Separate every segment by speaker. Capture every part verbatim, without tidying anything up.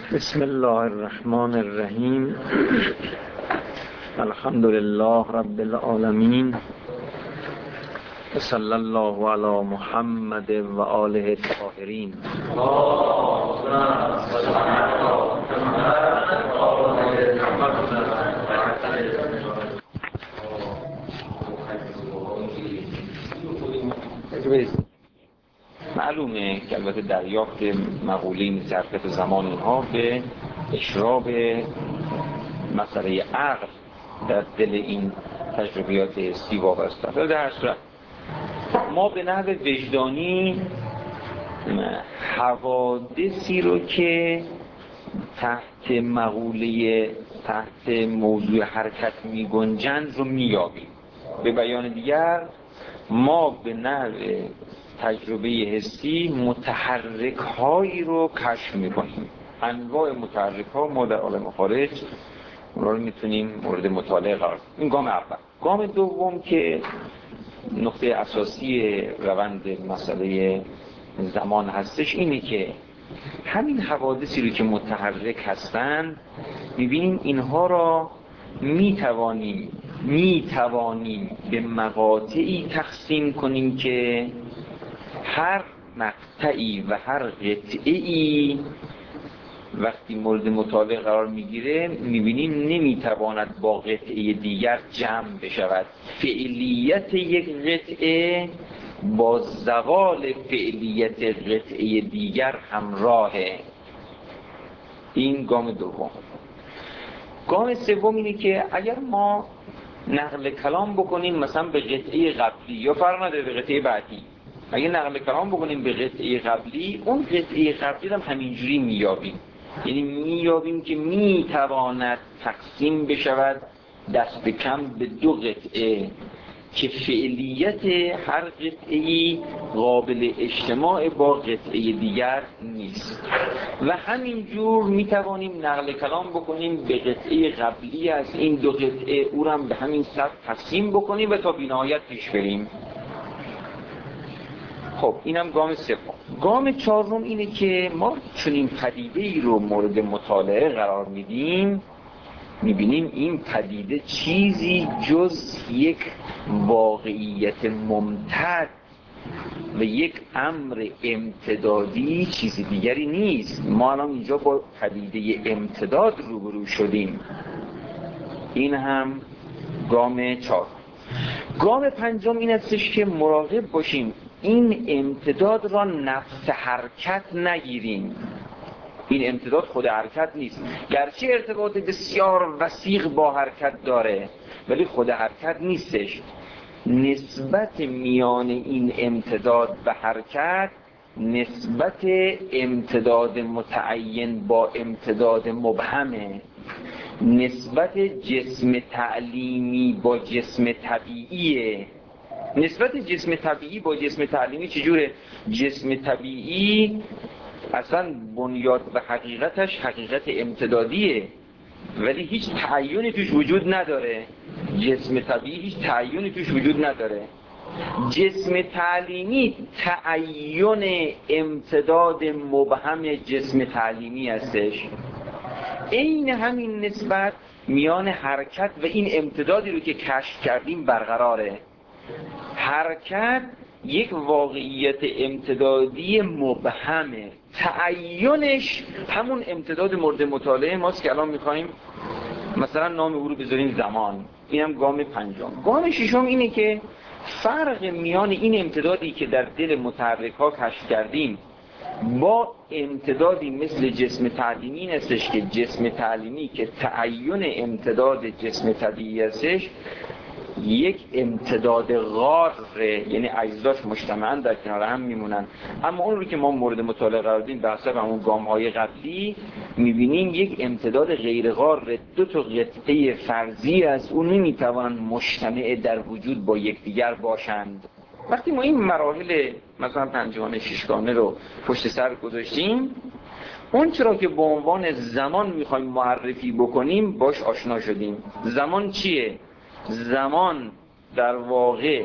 Speaker 1: بسم الله الرحمن الرحیم. الحمد لله رب العالمین و صلی الله علی محمد و آله الطاهرین. معلومه که البته دریافت مقوله ظرفیت زمان اینها به اشراب مسئله عقل در دل این تجربیات حسی وابسته است. در هر صورت ما به نحو وجدانی حوادثی رو که تحت مقوله تحت موضوع حرکت می گنجند رو می یابیم. به بیان دیگر ما به نحو تجربه حسی متحرک هایی رو کشف میکنیم. انواع متحرک ها ما در عالم خارج اونا رو میتونیم مورد مطالعه قرار بدیم. این گام اول. گام دوم که نقطه اساسی روند مسئله زمان هستش اینه که همین حوادثی رو که متحرک هستن میبینیم اینها را میتوانیم میتوانیم به مقاطعی تقسیم کنیم که هر مقطعی و هر قطعی وقتی مورد مطالعه قرار میگیره میبینیم نمیتواند با قطعه دیگر جمع بشود. فعلیت یک قطعه با زوال فعلیت قطعه دیگر همراهه. این گام دوم. گام سوم اینه که اگر ما نقل کلام بکنیم مثلا به قطعه قبلی یا فرق نداره به قطعه بعدی، اگه نقل کلام بکنیم به قطعه قبلی، اون قطعه قبلی هم همینجوری میابیم. یعنی میابیم که میتواند تقسیم بشود دست کم به دو قطعه که فعلیت هر قطعه‌ای قابل اجتماع با قطعه دیگر نیست. و همینجور میتوانیم نقل کلام بکنیم به قطعه قبلی از این دو قطعه، او را هم به همین سطح تقسیم بکنیم و تا بی‌نهایت پیش بریم. خب اینم گام سوم. گام چهارم اینه که ما چون این پدیده ای رو مورد مطالعه قرار میدیم میبینیم این پدیده چیزی جز یک واقعیت ممتد و یک امر امتدادی چیزی دیگری نیست. ما الان اینجا با پدیده امتداد روبرو شدیم. این هم گام چهارم. گام پنجم این هستش که مراقب باشیم این امتداد را نفس حرکت نگیریم. این امتداد خود حرکت نیست، گرچه ارتباط بسیار وثیق با حرکت داره ولی خود حرکت نیستش. نسبت میان این امتداد و حرکت نسبت امتداد متعین با امتداد مبهمه. نسبت جسم تعلیمی با جسم طبیعیه. نسبت جسم طبیعی با جسم تعلیمی چجوره؟ جسم طبیعی اصلا بنیاد و حقیقتش حقیقت امتدادیه ولی هیچ تعیینی توش وجود نداره. جسم طبیعی هیچ تعیینی توش وجود نداره. جسم تعلیمی تعیین امتداد مبهم جسم تعلیمی هستش. این همین نسبت میان حرکت و این امتدادی رو که کشف کردیم برقراره. حرکت یک واقعیت امتدادی مبهمه، تعیینش همون امتداد مورد مطالعه ماست که الان میخوایم مثلا نام او رو بذاریم زمان. اینم گام پنجم. گام ششم اینه که فرق میان این امتدادی که در دل متحرک ها کشف کردیم با امتدادی مثل جسم تعلیمی هستش که جسم تعلیمی که تعیین امتداد جسم طبیعی هستش یک امتداد غاره، یعنی اجزاش مجتمعاً در کنار هم میمونن. اما اون رو که ما مورد مطالعه قرار دادیم به حسب همون گام‌های قبلی میبینیم یک امتداد غیر غار، دو تا قطعه فرضی است، اون نمیتوانند مجتمع در وجود با یکدیگر باشند. وقتی ما این مراحل مثلا پنجگانه ششگانه رو پشت سر گذاشتیم، اون چرا که به عنوان زمان میخوایم معرفی بکنیم باش آشنا شدیم. زمان چیه؟ زمان در واقع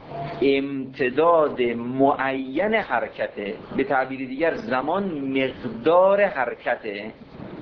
Speaker 1: امتداد معین حرکته. به تعبیر دیگر زمان مقدار حرکته.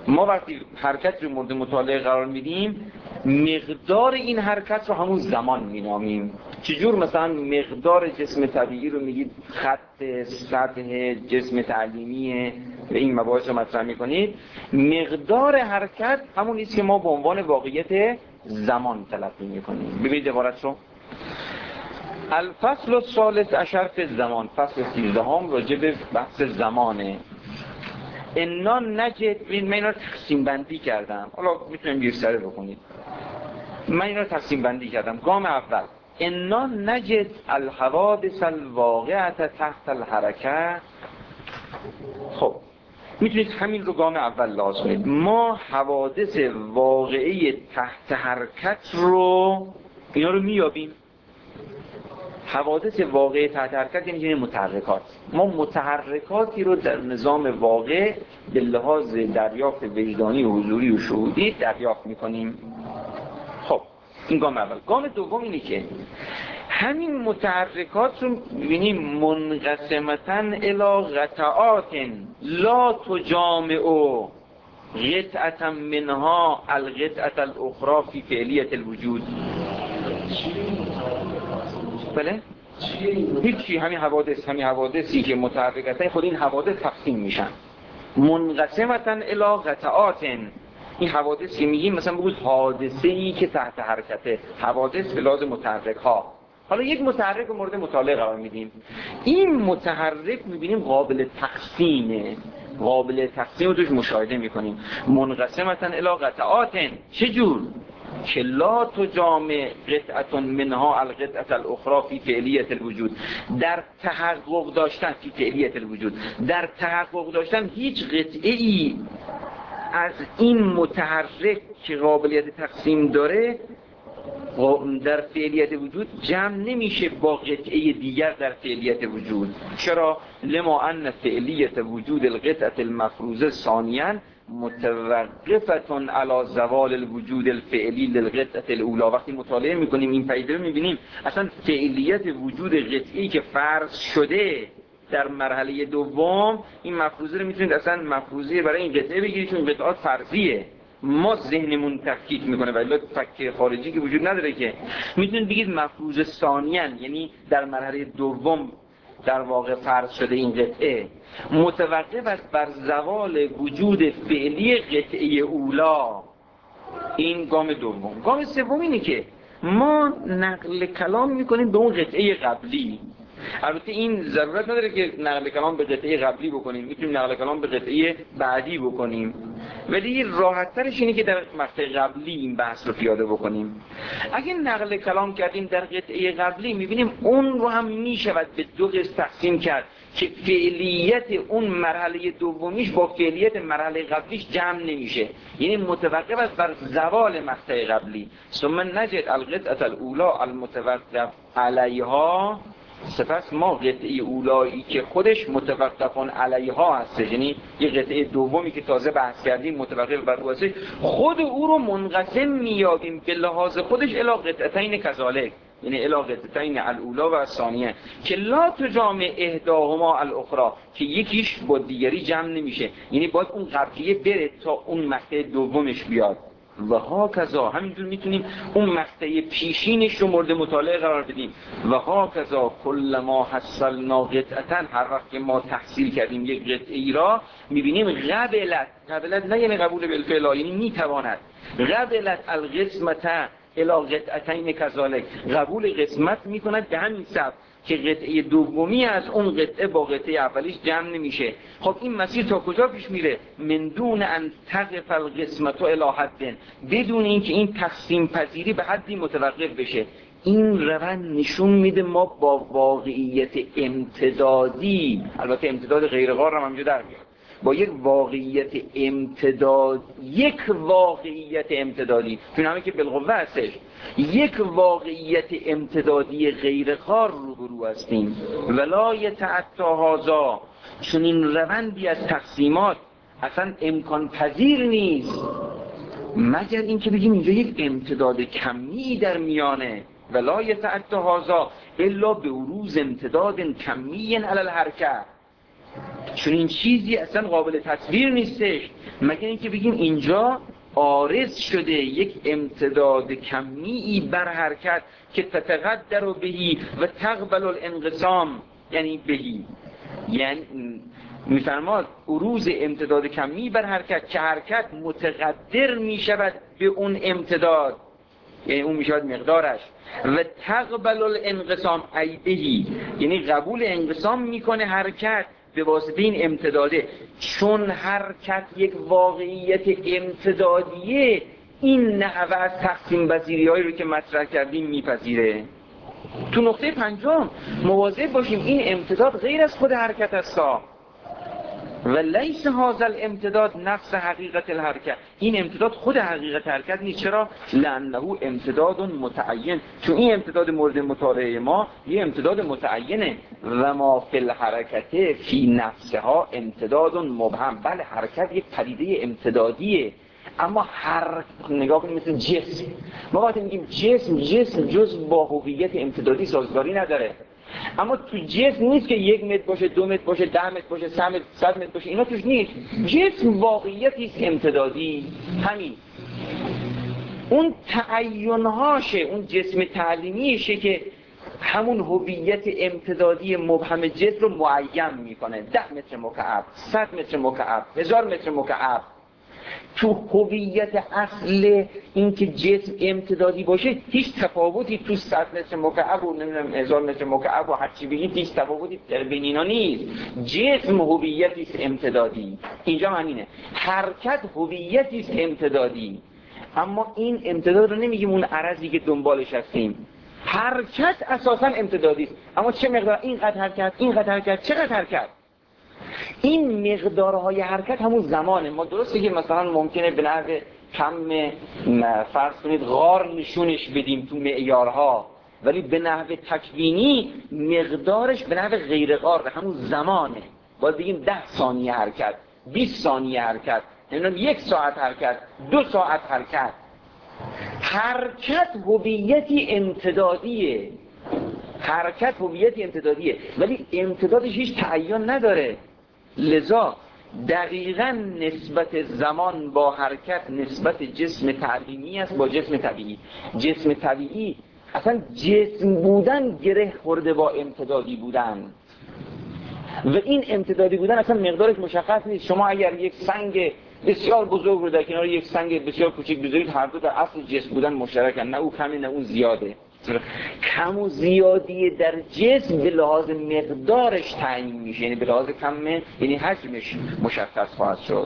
Speaker 1: ما وقتی حرکت رو مورد مطالعه قرار میدیم مقدار این حرکت رو همون زمان مینامیم. چجور مثلا مقدار جسم طبیعی رو میگید خط سطح جسم تعلیمی و این مباحث رو مطرح میکنید، مقدار حرکت همون نیست که ما به عنوان واقعیت زمان تلقی میکنیم. ببینید عبارت رو، الفصل الثالث عشر فی الزمان، فصل سیزدهم راجع به بحث زمانه. انا نجد، من این رو تقسیم بندی کردم، حالا میتونیم بیر سره بکنید، من این رو تقسیم بندی کردم. گام اول، انا نجد الحوادث الواقعه تحت الحرکه. خب میتونید همین رو گام اول لحاظ کنید. ما حوادث واقعی تحت حرکت رو اینا رو میابیم. حوادث واقعی تحت حرکت یعنی متحرکات. ما متحرکاتی رو در نظام واقع به لحاظ دریافت وجدانی و حضوری و شهودی دریافت میکنیم. خب این گام اول. گام دوم اینه که همین متحرکات رو ببینیم منقسمتن الی قطعات لا تجامع قطعة منها القطعة الاخرى فی فعلیت الوجود. بله؟ هیچی، همین حوادث، همین حوادثی که متحرکتن خود این حوادث تقسیم میشن منقسمتن الی قطعات. این حوادثی میگیم مثلا بگوید حادثه‌ای که تحت حرکته، حوادث به لحاظ متحرک ها. حالا یک متحرک رو مورد مطالعه قرار میدیم، این متحرک میبینیم قابل تقسیمه، قابل تقسیم رو توش مشاهده میکنیم. منقسمتن الی قطعات، چجور؟ که لا تجامع قطعة منها القطعة الاخرى فی فعلیت الوجود. در تحقق داشتن، فی فعلیت الوجود، در تحقق داشتن هیچ قطعه ای از این متحرک که قابلیت تقسیم داره در فعلیت وجود جمع نمیشه با قطعه دیگر در فعلیت وجود. چرا؟ لما ان فعلیت وجود القطعه المفروضه ثانیاً متوقفتون علی زوال الوجود الفعلی للقطعه الاولى. وقتی مطالعه میکنیم این پدیده رو میبینیم اصلا فعلیت وجود قطعی که فرض شده در مرحله دوم، این مفروضه رو میتونید اصلا مفروضه برای این قطعه بگیرید چون قطعات فرضیه، ما ذهنمون تفکیک میکنه ولی فکر خارجی که وجود نداره که. میتونید بگید مفروضه ثانیاً یعنی در مرحله دوم در واقع فرض شده این قطعه متوقف است بر زوال وجود فعلی قطعه اولا. این گام دوم. گام سوم اینه که ما نقل کلام میکنیم به اون قطعه قبلی. البته این ضرورت نداره که نقل کلام به قطعه قبلی بکنیم، میتونیم نقل کلام به قطعه بعدی بکنیم، ولی راحت ترش اینه که در مقطع قبلی این بحث رو پیاده بکنیم. اگه نقل کلام کردیم در قطعه قبلی میبینیم اون رو هم میشود به دو قسم تقسیم کرد که فعلیت اون مرحله دومیش با فعلیت مرحله قبلیش جمع نمیشه، یعنی متوقف است بر زوال مقطع قبلی. ثم نجد القطعه الاولى المتوقف علیها. سپس ما قطعه اولایی که خودش متوقفون علیها هست، یعنی یه قطعه دومی که تازه بحث کردیم متوقف بر او هست، خود او رو منقسم میابیم به لحاظ خودش الی قطعتین کذالک، یعنی الی قطعتین الاولی و الثانیه که لا تجامع احداهما الاخرى، که یکیش با دیگری جمع نمیشه، یعنی باید اون قبلیه بره تا اون مقطع دومش بیاد. و ها کذا، همینجور میتونیم اون مقطع پیشینش رو مورد مطالعه قرار بدیم. و ها کذا کل ما حصلنا قطعتن، هر وقت که ما تحصیل کردیم یک قطعه ای را میبینیم قبلت، قبلت نه یعنی قبول بالفعل، یعنی میتواند، قبلت القسمت الی قطعتین کذالک، قبول قسمت میکند به همین سبب که قطعه دومی از اون قطعه با قطعه اولیش جمع نمیشه. خب این مسیر تا کجا پیش میره؟ من دون ان تقف القسمت الی حد، بدون اینکه این تقسیم پذیری به حدی متوقف بشه. این روند نشون میده ما با واقعیت امتدادی، البته امتداد غیر غار هم همینجا در میاد، با یک واقعیت امتداد، یک واقعیت امتدادی، چون همه که بالقوه هستش، یک واقعیت امتدادی غیر غار روبرو هستیم. ولا یتعطی هذا، چون این روندی از تقسیمات اصلا امکان پذیر نیست مگر اینکه بگیم اینجا یک امتداد کمی در میانه. ولا یتعطی هذا الا بروز امتداد کمی علی الحرکه، چون این چیزی اصلا قابل تصویر نیستش، مگر اینکه بگیم اینجا عارض شده یک امتداد کمی بر حرکت که تتقدر بهی و تقبل الانقسام، یعنی بهی، یعنی میفرماد عروض امتداد کمی بر حرکت که حرکت متقدر میشود به اون امتداد، یعنی اون میشود مقدارش، و تقبل الانقسام ای بهی، یعنی قبول انقسام میکنه حرکت به واسطه این امتداده. چون حرکت یک واقعیت امتدادیه، این نحوه از تقسیم پذیری هایی رو که مطرح کردیم میپذیره. تو نقطه پنجم مواظب باشیم این امتداد غیر از خود حرکت است و لیس هذا الامتداد نفس حقیقت الحرکت، این امتداد خود حقیقت حرکت نیست. چرا؟ لانه امتداد متعین، چون این امتداد مورد مطالعه ما یه امتداد متعینه. و ما فی الحرکت فی نفسها امتداد مبهم، بله حرکت یک پدیده امتدادیه، اما هر نگاه کنیم مثل جسم، ما وقتی میگیم جسم، جسم جز با هویت امتدادی سازگاری نداره. اما تو جسم نیست که یک متر باشه، دو متر باشه، ده متر باشه، صد متر، صد متر باشه، اینا توش نیست. جسم واقعیتی است امتدادی، همین. اون تعینهاشه، اون جسم تعلیمیشه که همون هویت امتدادی مبهم جسم رو معین میکنه. ده متر مکعب، صد متر مکعب، هزار متر مکعب. تو هویت اصل این که جسم امتدادی باشه هیچ تفاوتی تو صد متر مکعب و نمیدونم هزار متر مکعب و هر چی بگید هیچ تفاوتی بین اینا نیست. جسم هویتی است امتدادی، اینجا همینه. حرکت هویتی است امتدادی، اما این امتداد رو نمیگیم اون عرضی که دنبالش هستیم. حرکت اساسا امتدادی است، اما چه مقدار؟ اینقدر حرکت، اینقدر حرکت، چقدر حرکت؟ این مقدارهای حرکت همون زمانه. ما درسته که مثلا ممکنه به نحو کم فرض کنید غار نشونش بدیم تو معیارها، ولی به نحو تکوینی مقدارش به نحو غیر غار همون زمانه. باید بگیم ده ثانیه حرکت، بیست ثانیه حرکت، یعنی یک ساعت حرکت، دو ساعت حرکت. حرکت هویتی امتدادیه، حرکت هویتی امتدادیه، ولی امتدادش هیچ تعین نداره. لذا دقیقاً نسبت زمان با حرکت نسبت جسم تعلیمی است با جسم طبیعی. جسم طبیعی اصلا جسم بودن گره خورده با امتدادی بودن، و این امتدادی بودن اصلا مقدارش مشخص نیست. شما اگر یک سنگ بسیار بزرگ رو در کنار یک سنگ بسیار کوچک بذارید، هر دو در اصل جسم بودن مشترکن، نه او کمی نه اون زیاده. کم و زیادی در جسم به لحاظ مقدارش تعیین میشه، یعنی به لحاظ کم یعنی حجمش مشخص خواهد شد.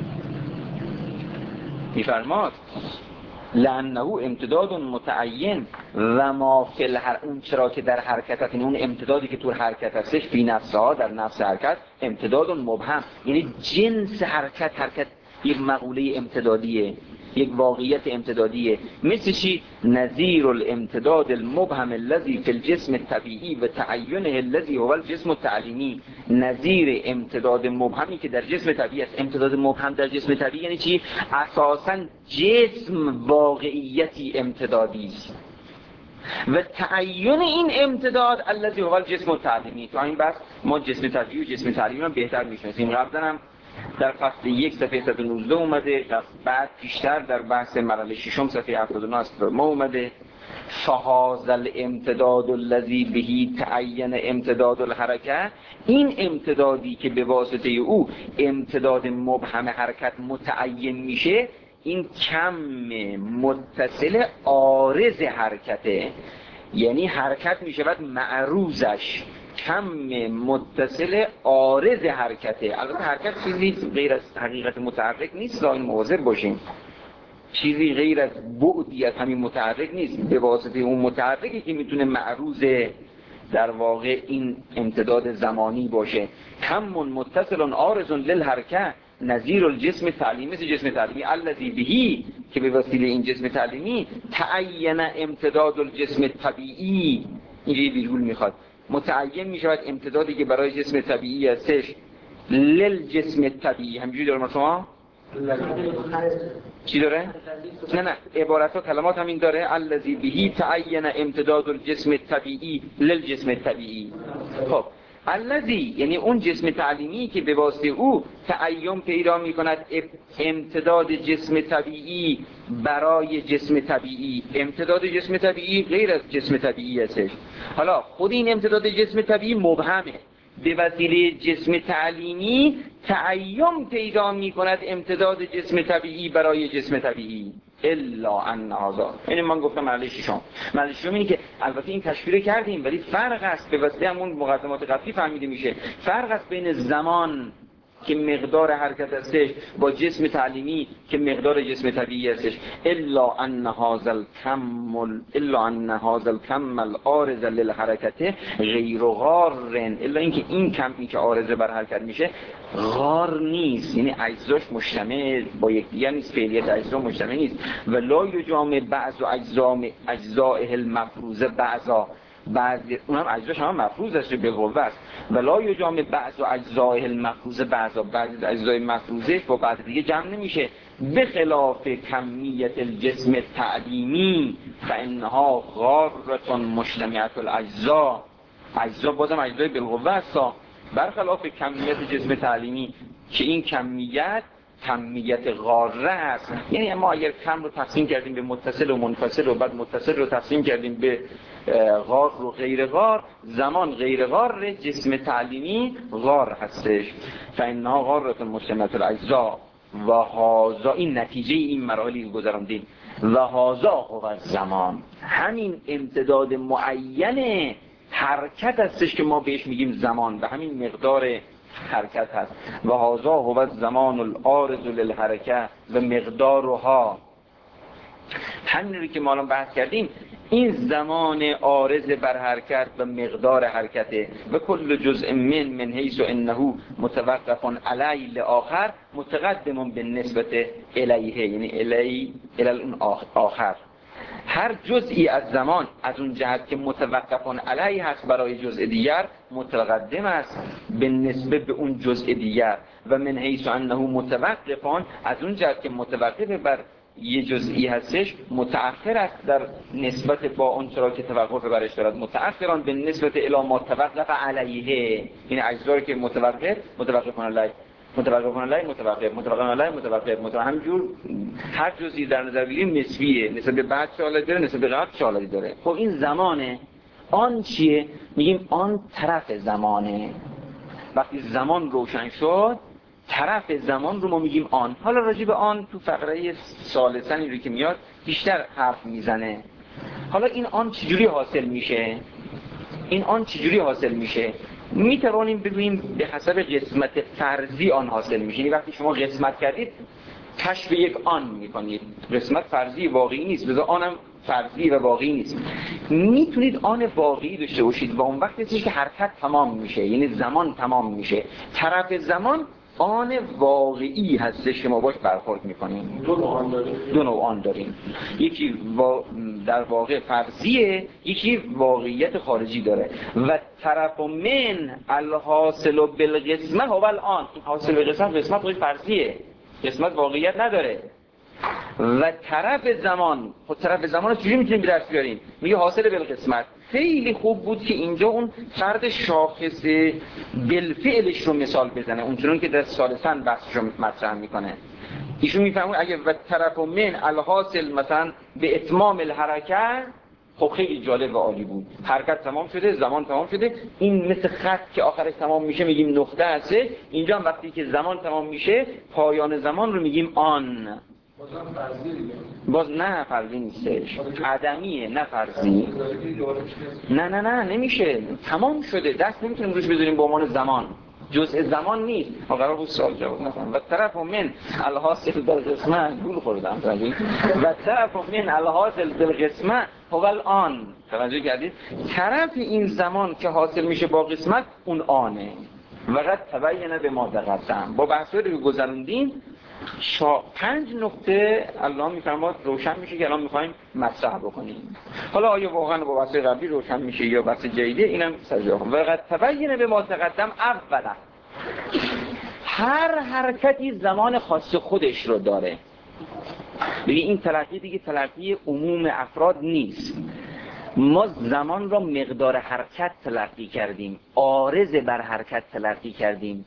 Speaker 1: میفرماد لانه امتداد متعین و ما فی الحر، اون چرا که در حرکت هست، اون امتدادی که تو حرکت هستش، فی نفسها در نفس حرکت امتداد مبهم، یعنی جنس حرکت، حرکت یک مقوله امتدادیه، یک واقعیت امتدادیه. مثل چی؟ نظیر الامتداد المبهم الذي في الجسم الطبيعي و تعینه الذي هو الجسم التعلیمی. نظیر امتداد مبهمی که در جسم طبیعی است. امتداد مبهم در جسم طبیعی یعنی چی؟ اساساً جسم واقعیتی امتدادی است و تعین این امتداد الذي هو الجسم التعلیمی. تو این بحث ما جسم طبیعی و جسم تعلیمی رو بهتر میشناسیم. قبلا هم در فصل یک صفحه صد و نوزده اومده، بعد پیشتر در بحث مرحله ششم صفحه هفتاد و نه ما اومده. فهذا الامتداد الذي به تعین امتداد الحرکه، این امتدادی که به واسطه او امتداد مبهم حرکت متعین میشه، این کم متصل عارض حرکته، یعنی حرکت میشود معروضش. کم متصل عارض حرکته. البته حرکت چیزی غیر از حقیقت متحرک نیست، این مواظب باشیم. چیزی غیر از بعدی از همین متحرک نیست، به واسطه اون متحرکی که میتونه معروض در واقع این امتداد زمانی باشه. کم متصل عارض للحرکه نظیر الجسم تعلیمی، مثل جسم تعلیمی الذی بهی که به وسیله این جسم تعلیمی تعین امتداد الجسم طبیعی. اینجوری ویژول میخواد متعین میشود امتدادی که برای جسم طبیعی هستش للجسم طبیعی. همینجوری داره شما؟ چی داره؟ نه نه عبارت ها کلمات همین داره. الذی بهی تعین امتداد الجسم طبیعی للجسم طبیعی. خب الذی یعنی اون جسم تعلیمی که به واسطه او تعیم پیدا میکند امتداد جسم طبیعی برای جسم طبیعی. امتداد جسم طبیعی غیر از جسم طبیعی هستش. حالا خود این امتداد جسم طبیعی مبهمه، به وسیله جسم تعلیمی تعیم پیدا میکند امتداد جسم طبیعی برای جسم طبیعی. الا ان هذا، یعنی من گفتم مرحله ششم. مرحله ششم اینه که البته این تشبیه کردیم ولی فرق است، به واسطه همون مقدمات قبلی فهمیده میشه، فرق است بین زمان که مقدار حرکت هستش با جسم تعلیمی که مقدار جسم طبیعی هستش. الا ان هذا الكم الا ان هذا الكم العارض للحرکت غیر غار، الا اینکه این کمی که عارضه بر حرکت میشه غار نیست، یعنی اجزاش مجتمع با یکدیگر نیست، فعلیت اجزا مجتمع نیست. و لا یجامع بعض اجزاء اجزاء المفروضه بعضا، بعضی اونم اجزاش هم مفروض است به قوه است. ولا یجامع بعض اجزاء المفروضه بعضا، بعضی اجزای مفروضه با بعض دیگه جمع نمیشه. به خلاف کمیت الجسم تعلیمی فانها غارة مجتمعة الاجزاء، اجزا بازم اجزای بالقوه است، برخلاف کمیت جسم تعلیمی که این کمیت کمیت غاره است. یعنی ما اگر کم رو تقسیم کردیم به متصل و منفصل و بعد متصل رو تقسیم کردیم به غار و غیر غار، زمان غیر غار، جسم تعلیمی غار هستش. فإنها غارة مجتمعة الاجزاء و هذا، این نتیجه این مراحلی که گذراندیم، و هذا هو زمان، همین امتداد معین حرکت هستش که ما بهش میگیم زمان، و همین مقدار حرکت هست. و هذا هو الزمان العارض للحرکه و مقدارها، همین رو که ما الان بحث کردیم، این زمان عارض بر حرکت و مقدار حرکته. و کل جزء من من حیث انه متوقف علی لآخر متقدم بالنسبت الیه، یعنی الی الی آخر. هر جزئی از زمان از اون جهت که متوقف علیه هست برای جزء دیگر متقدم است به نسبت به اون جزء دیگر. و من حیث انه متوقفان، از اون جهت که متوقف بر یه جزئی هستش متأخر است در نسبت با اون چرا که توقف برش دارد. متأخران به نسبت الی ما توقف علیه، این اجزا که متوقف متوقفان علیه متوقفان علیه متوقف متوقفان علیه متوقف متوقف، همینجور هر جزئی در نظر بگیریم نسبیه، نسبت به بعد چه حالتی داره، نسبت به قبل چه حالتی داره. خب این زمانه. آن چیه؟ میگیم آن طرف زمانه. وقتی زمان روشن شد طرف زمان رو ما میگیم آن. حالا راجع به آن تو فقره ثالثی رو که میاد بیشتر حرف میزنه. حالا این آن چجوری حاصل میشه؟ این آن چجوری حاصل میشه؟ میتوانیم بگوییم به حسب قسمت فرضی آن حاصل میشه. یعنی وقتی شما قسمت کردید کشف یک آن میکنید، قسمت فرضی واقعی نیست، بذار آنم فرضی و واقعی نیست. میتونید آن واقعی داشته باشید و اون وقت هستش که حرکت تمام میشه، یعنی زمان تمام میشه. طرف زمان آن واقعی هستش که ما باش برخورد میکنیم. دو نوع آن داریم. دو نوع آن داریم. یکی وا... در واقع فرضیه، یکی واقعیت خارجی داره. و طرف من الحاصل بالقسمه هو الان، حاصل بالقسمه قسمت خودش فرضیه، قسمت واقعیت نداره. و طرف زمان، خود طرف زمان رو چجوری میتونیم به دست بیاریم؟ میگه حاصل بالقسمت. خیلی خوب بود که اینجا اون فرد شاخص بالفعلش رو مثال بزنه، اونچنان که در ثالثاً بحثش رو مطرح میکنه. ایشون میفهمون اگه و طرف من الحاصل مثلا به اتمام الحرکت، خب خیلی جالب و عالی بود. حرکت تمام شده، زمان تمام شده، این مثل خط که آخرش تمام میشه میگیم نقطه هسته. اینجا هم وقتی که زمان تمام میشه پایان زمان رو میگیم آن. باز نه فرضی نیستش، عدمیه نه فرضی. نه نه نه نمیشه، تمام شده، دست نمیتونیم روش بذاریم به عنوان زمان، جزء زمان نیست. ما قرار بود سوال جواب نکنم. و طرف من الحاصل بالقسمه، گول خوردم و طرف من الحاصل بالقسمه هو الان. توجه کردید؟ طرف این زمان که حاصل میشه با قسمت اون آنه. وقت تبینه به ما تقدم، با بحثایی رو گذروندیم شا... پنج نقطه الان میفرماد روشن میشه که الان میخوایم مطرح بکنیم. حالا آیا واقعا با بحث قبلی روشن میشه یا بحث جدیده، اینم سرجا کنم. وقت تبینه به ما تقدم، اولا هر حرکتی زمان خاص خودش رو داره. ببین این تلقی دیگه تلقی عموم افراد نیست. ما زمان را مقدار حرکت تلقی کردیم، عارض بر حرکت تلقی کردیم،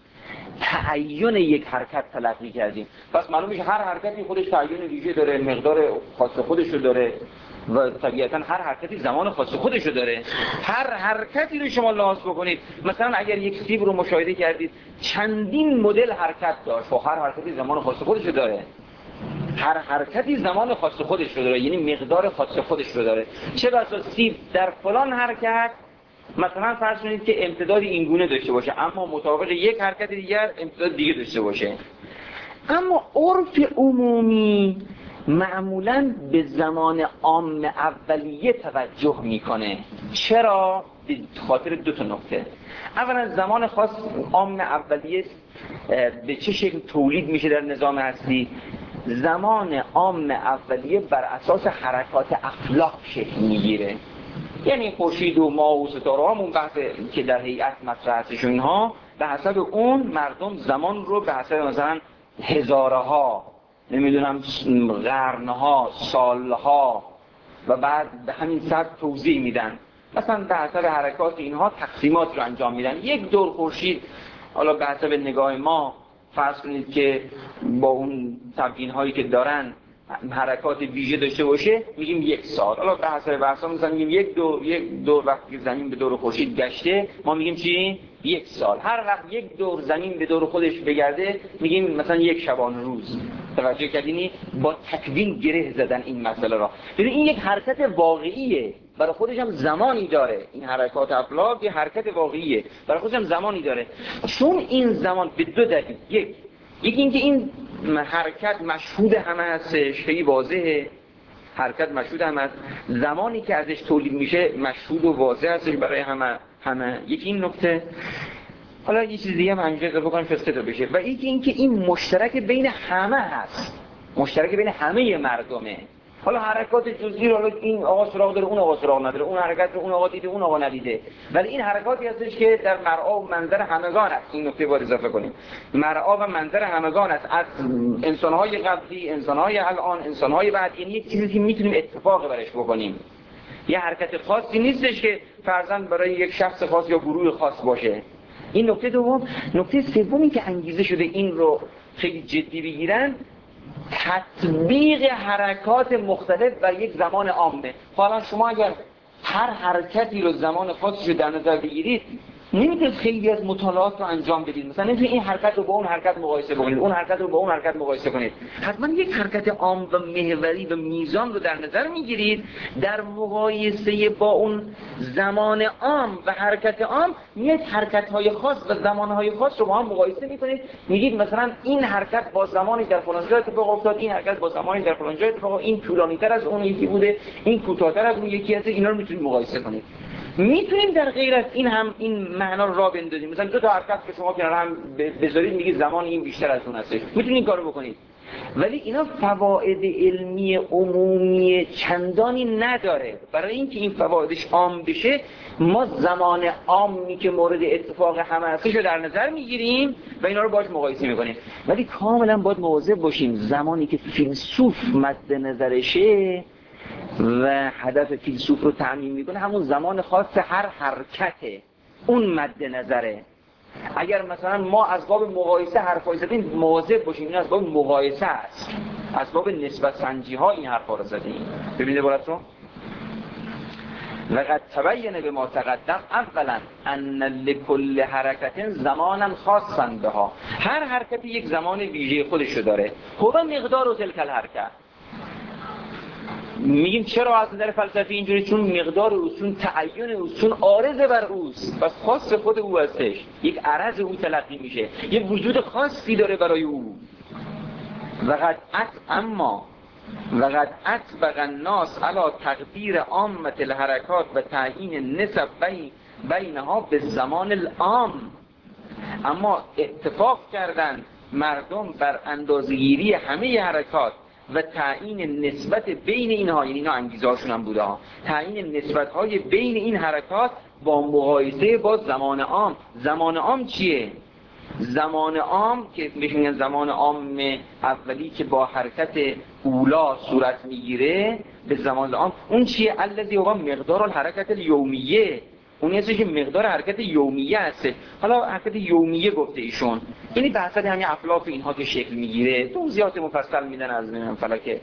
Speaker 1: تعین یک حرکت تلقی کردیم. پس معلوم میشه هر حرکتی خودش تعین ویژه داره، مقدار خاص خودش رو داره و طبیعتا هر حرکتی زمان خاص خودش رو داره. هر حرکتی رو شما لحاظ بکنید، مثلا اگر یک سیب رو مشاهده کردید چندین مدل حرکت داشت و هر حرکتی زمان خاص خودش رو داره، هر حرکتی زمان خاص خودش رو داره، یعنی مقدار خاص خودش رو داره. چه بسا سیب در فلان حرکت مثلا فرض کنید که امتدادی اینگونه داشته باشه، اما مطابق یک حرکت دیگر امتداد دیگه داشته باشه. اما عرف عمومی معمولاً به زمان عام اولیه توجه میکنه. چرا؟ به خاطر دو تا نکته. اولا زمان خاص عام اولیه به چه شکل تولید میشه در نظام هستی؟ زمان عام اولیه بر اساس حرکات افلاک شکل میگیره. یعنی خورشید و ماه و ستاره همون بحث که در هیئت مطرح هستش و اینها، به حسب اون مردم زمان رو به حسب مثلا هزارها، نمیدونم قرنها، سالها و بعد به همین سبب توضیح میدن. مثلا به حسب حرکات اینها تقسیمات رو انجام میدن. یک دور خورشید حالا به حسب نگاه ما فرض کنید که با اون تبیین هایی که دارن حرکات ویژه داشته باشه، میگیم یک سال. حالا به حسب بحثا مثلا میگیم یک دور یک دور وقتی زمین به دور خورشید گشته ما میگیم چی؟ یک سال. هر وقت یک دور زمین به دور خودش بگرده میگیم مثلا یک شبانه روز. توجه کردینی؟ با تکوین گره زدن این مسئله را. ببین این یک حرکت واقعیه، برای خودش هم زمانی داره. این حرکات افلاک یه حرکت واقعیه، برای خودش هم زمانی داره. چون این زمان به دو دلیل، یک یکی اینکه این حرکت مشهود همه هستش، خیلی واضحه، حرکت مشهود همه هست، زمانی که ازش تولید میشه مشهود و واضح هستش برای همه همه یکی این نکته. حالا یه چیز دیگه هم همینجا اضافه کنم فسته تا بشه، و یکی اینکه این مشترک بین همه هست، مشترک بین همه مردمه. حالا حرکات جزئی رو این آقا سراغ داره، اون آقا سراغ نداره، اون حرکت رو اون آقا دیده، اون آقا ندیده، ولی این حرکاتی هستش که در مرعا و منظر همگان است. این نکته باید اضافه کنیم، مرعا و منظر همگان است، از انسان‌های قبلی، انسان‌های الان، انسان‌های بعد. این یک چیزی که میتونیم اتفاق برش بکنیم، یه حرکت خاصی نیستش که فرضاً برای یک شخص خاص یا گروه خاص باشه. این نکته دوم. نکته سومی که انگیزه شده این رو خیلی جدی بگیرن، تطبیق حرکات مختلف بر یک زمان عامه. حالا شما اگر هر حرکتی رو زمان خاصش رو در نظر بگیرید، نمیتونید خیلی از مطالعات رو انجام بدید. مثلا نمیتونید این حرکت رو با اون حرکت مقایسه بکنید، اون حرکت رو با اون حرکت مقایسه کنید. حتما یک حرکت عام و محوری و میزان رو در نظر میگیرید، در مقایسه با اون زمان عام و حرکت عام میاد حرکت‌های خاص و زمان‌های خاص رو با هم مقایسه میکنید. میگید مثلا این حرکت با زمانی در فلان جا اتفاق افتاد، این حرکت با زمانی در فلان جا اتفاق، این طولانی‌تر از اون یکی بوده، این کوتاه‌تر از اون یکی هست. اینا رو میتونید مقایسه کنید. میتونیم در غیر از این هم این معنا رو را بندازیم. مثلا دو تا حرکت که شما کنار هم بذارید میگید زمان این بیشتر از اون هستش، میتونید این کارو بکنید. ولی اینا فواید علمی عمومی چندانی نداره. برای اینکه این فوایدش عام بشه، ما زمان عامی که مورد اتفاق همه هستش رو در نظر میگیریم و اینا رو باهاش مقایسه میکنیم. ولی کاملا باید مواظب باشیم زمانی که فیلسوف مد نظرشه و هدف فیلسوف رو تعمیم میکنه همون زمان خاص هر حرکته، اون مد نظره. اگر مثلا ما از باب مقایسه حرفای زدیم، مواظب باشیم این از باب مقایسه است، از باب نسبت سنجی ها این حرفا رو زدیم. ببینید عبارت رو، لقد تبین به ما تقدم اولا ان لکل حرکت زمانا خاصا بها. هر حرکتی یک زمان ویژه خودشو داره. هو مقدار و تلک الحرکت. میگیم چرا از نظر فلسفی اینجوری؟ چون مقدار اوست، چون تعین اوست، چون عارض بر اوست، پس خاص خود او هستش، یک عرض او تلقی میشه، یک وجود خاصی داره برای او. وقد ات اما وقد اطبق الناس علی تقدیر عامه الحرکات و تعیین نسب بین بینها به زمان العام. اما اتفاق کردن مردم بر اندازه‌گیری همه حرکات و تعیین نسبت بین اینها، یعنی اینا انگیزه هاشون هم بوده ها، تعیین نسبت های بین این حرکات با مقایسه با زمان عام. زمان عام چیه؟ زمان عام که بهش میگن زمان عام اولی که با حرکت اولا صورت میگیره به زمان عام، اون چیه؟ الذی هو مقدار الحرکت الیومیه، اون هستی که مقدار حرکت یومیه هست. حالا حرکت یومیه گفته ایشون، یعنی بحث همین افلاک اینها که شکل میگیره، توضیحات مفصل میدن از من فلک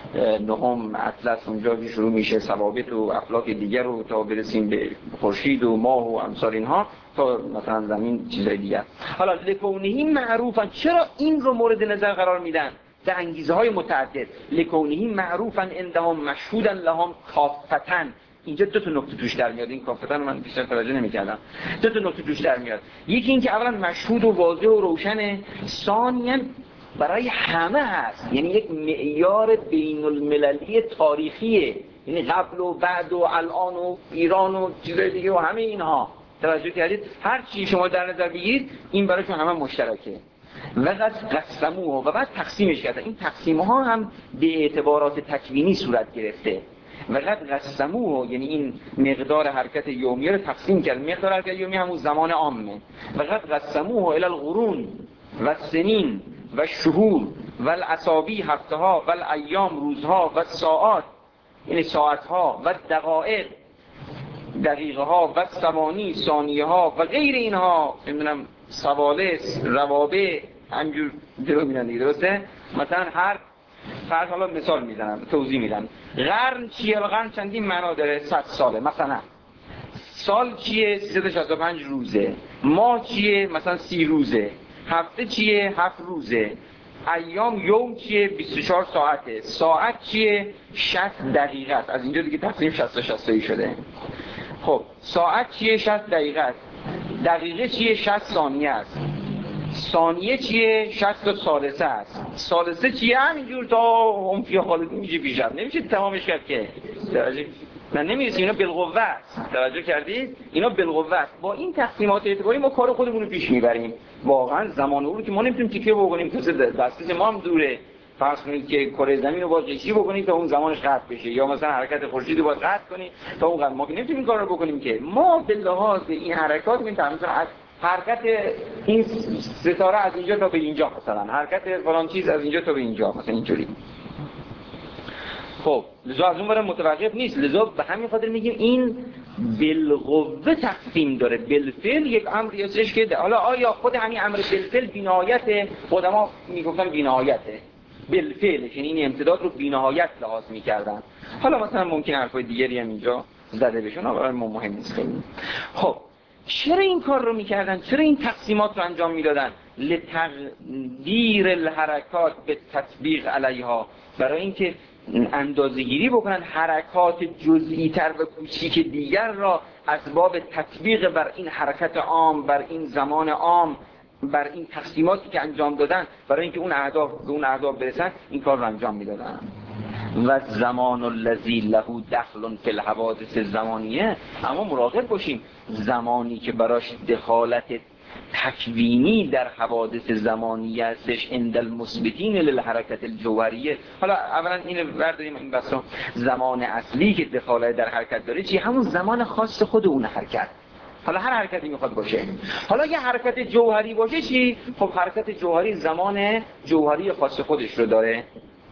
Speaker 1: نهم اطلس اونجا که شروع میشه ثوابت و افلاک دیگر رو تا برسیم به خورشید و ماه و امثال اینها تا مثلا زمین چیزای دیگر. حالا لکونهی معروفن، چرا این رو مورد نظر قرار میدن؟ به انگیزه های متعدد. لکونهی معروفن عندهم مشهودن لهم کافتن. اینجا دو تا نکته توش در میاد، این کافتن من بیشتر توجه نمی‌کردم. دو تا نکته توش در میاد. یکی این که اولا مشهود و واضح و روشنه، ثانیاً برای همه هست، یعنی یک معیار بین المللی تاریخیه، یعنی قبل و بعد و الان و ایران و چیزای دیگه و همه اینها. توجه کردید؟ هر چی شما در نظر بگیرید این برایشون همه مشترکه. و قد قسموه، و بعد تقسیمش کردن. این تقسیم‌ها هم به اعتبارات تکوینی صورت گرفته. و قد قسموه یعنی این مقدار حرکت یومیه رو تقسیم کرد. مقدار حرکت یومیه همون زمان عامه. و قد قسموه الی القرون و سنین و شهور و الاسابی هفته ها و الایام روزها و ساعات یعنی ساعت ها و دقایق دقیقه ها و ثوانی ثانیه ها و غیر اینها، نمیدونم سوالس روابع همجور درو میدن دیگه، درسته؟ مثلا هر فرض حالا مثال میزنم توضیح میدم. قرن چیه؟ قرن چندین معنا داره. صد ساله مثلا. سال چیه؟ سیصد و شصت و پنج روزه. ماه چیه؟ مثلا سی روزه. هفته چیه؟ هفت روزه. ایام یوم چیه؟ بیست و چهار ساعته. ساعت چیه؟ شصت دقیقه است. از اینجا دیگه تقسیم شصت و شصت شده. خب ساعت چیه؟ شصت دقیقه است. دقیقه چیه؟ شصت ثانیه است. ثانیه چیه؟ شصت و ثالثه است. ثالثه چیه؟ همینجور تا هم فی خالدی میشه بیشتر نمیشه تمامش کرد که. توجه من نمیرسیم. اینا بالقوه است. توجه کردید؟ اینا بالقوه است. با این تقسیمات اعتباری ما کار خودمون رو پیش میبریم. واقعا زمان او رو که ما نمیتونیم تیکه بکنیم، کسی دسترس ما هم دوره. فرض کنید که کره زمین رو باید قیچی بکنید تا اون زمانش قطع بشه، یا مثلا حرکت خورشید رو باید قطع کنید تا اون قطع. ما که نمیتونیم این کار رو بکنیم که. ما به لحاظ این حرکات میتونیم از حرکت این ستاره از اینجا تا به اینجا، مثلا حرکت فلان چیز از اینجا تا به اینجا، مثلا اینجوری. خب لذا از اون برای متوقف نیست. لذا به همین خاطر میگیم این بالقوه تقسیم داره. بالفعل یک امری هستش که حالا آیا خود همین امر بالفعل بی‌نهایت؟ خودما میگفتن بی‌نهایته. بالفعل یعنی این امتداد رو بی‌نهایت لحاظ میکردن. حالا مثلا ممکن حرفای دیگری هم اینجا زده بشون، برای ما مهم نیست خیلی. خب چرا این کار رو میکردن؟ چرا این تقسیمات رو انجام میدادن؟ لتقدیر الحرکات به تطبیق علیها، برای اینکه اندازه‌گیری بکنن حرکات جزئی تر و کوچیک دیگر را اسباب تطبیق بر این حرکت عام، بر این زمان عام، بر این تقسیماتی که انجام دادن، برای اینکه اون اهداف به اون اهداف برسن این کار رو انجام میدادن. و زمان الذی له دخل فی الحوادث الزمانیه، اما مراقب باشیم زمانی که براش دخالت تکوینی در حوادث زمانیه هستش عند المثبتین للحرکت الجوهریه. حالا اولا اینو برداریم این بحثا. زمان اصلی که دخالت در حرکت داره چی؟ همون زمان خاص خود اون حرکت. حالا هر حرکتی میخواد باشه. حالا یه حرکت جوهری باشه چی؟ خب حرکت جوهری زمان جوهری خاص خودش رو داره.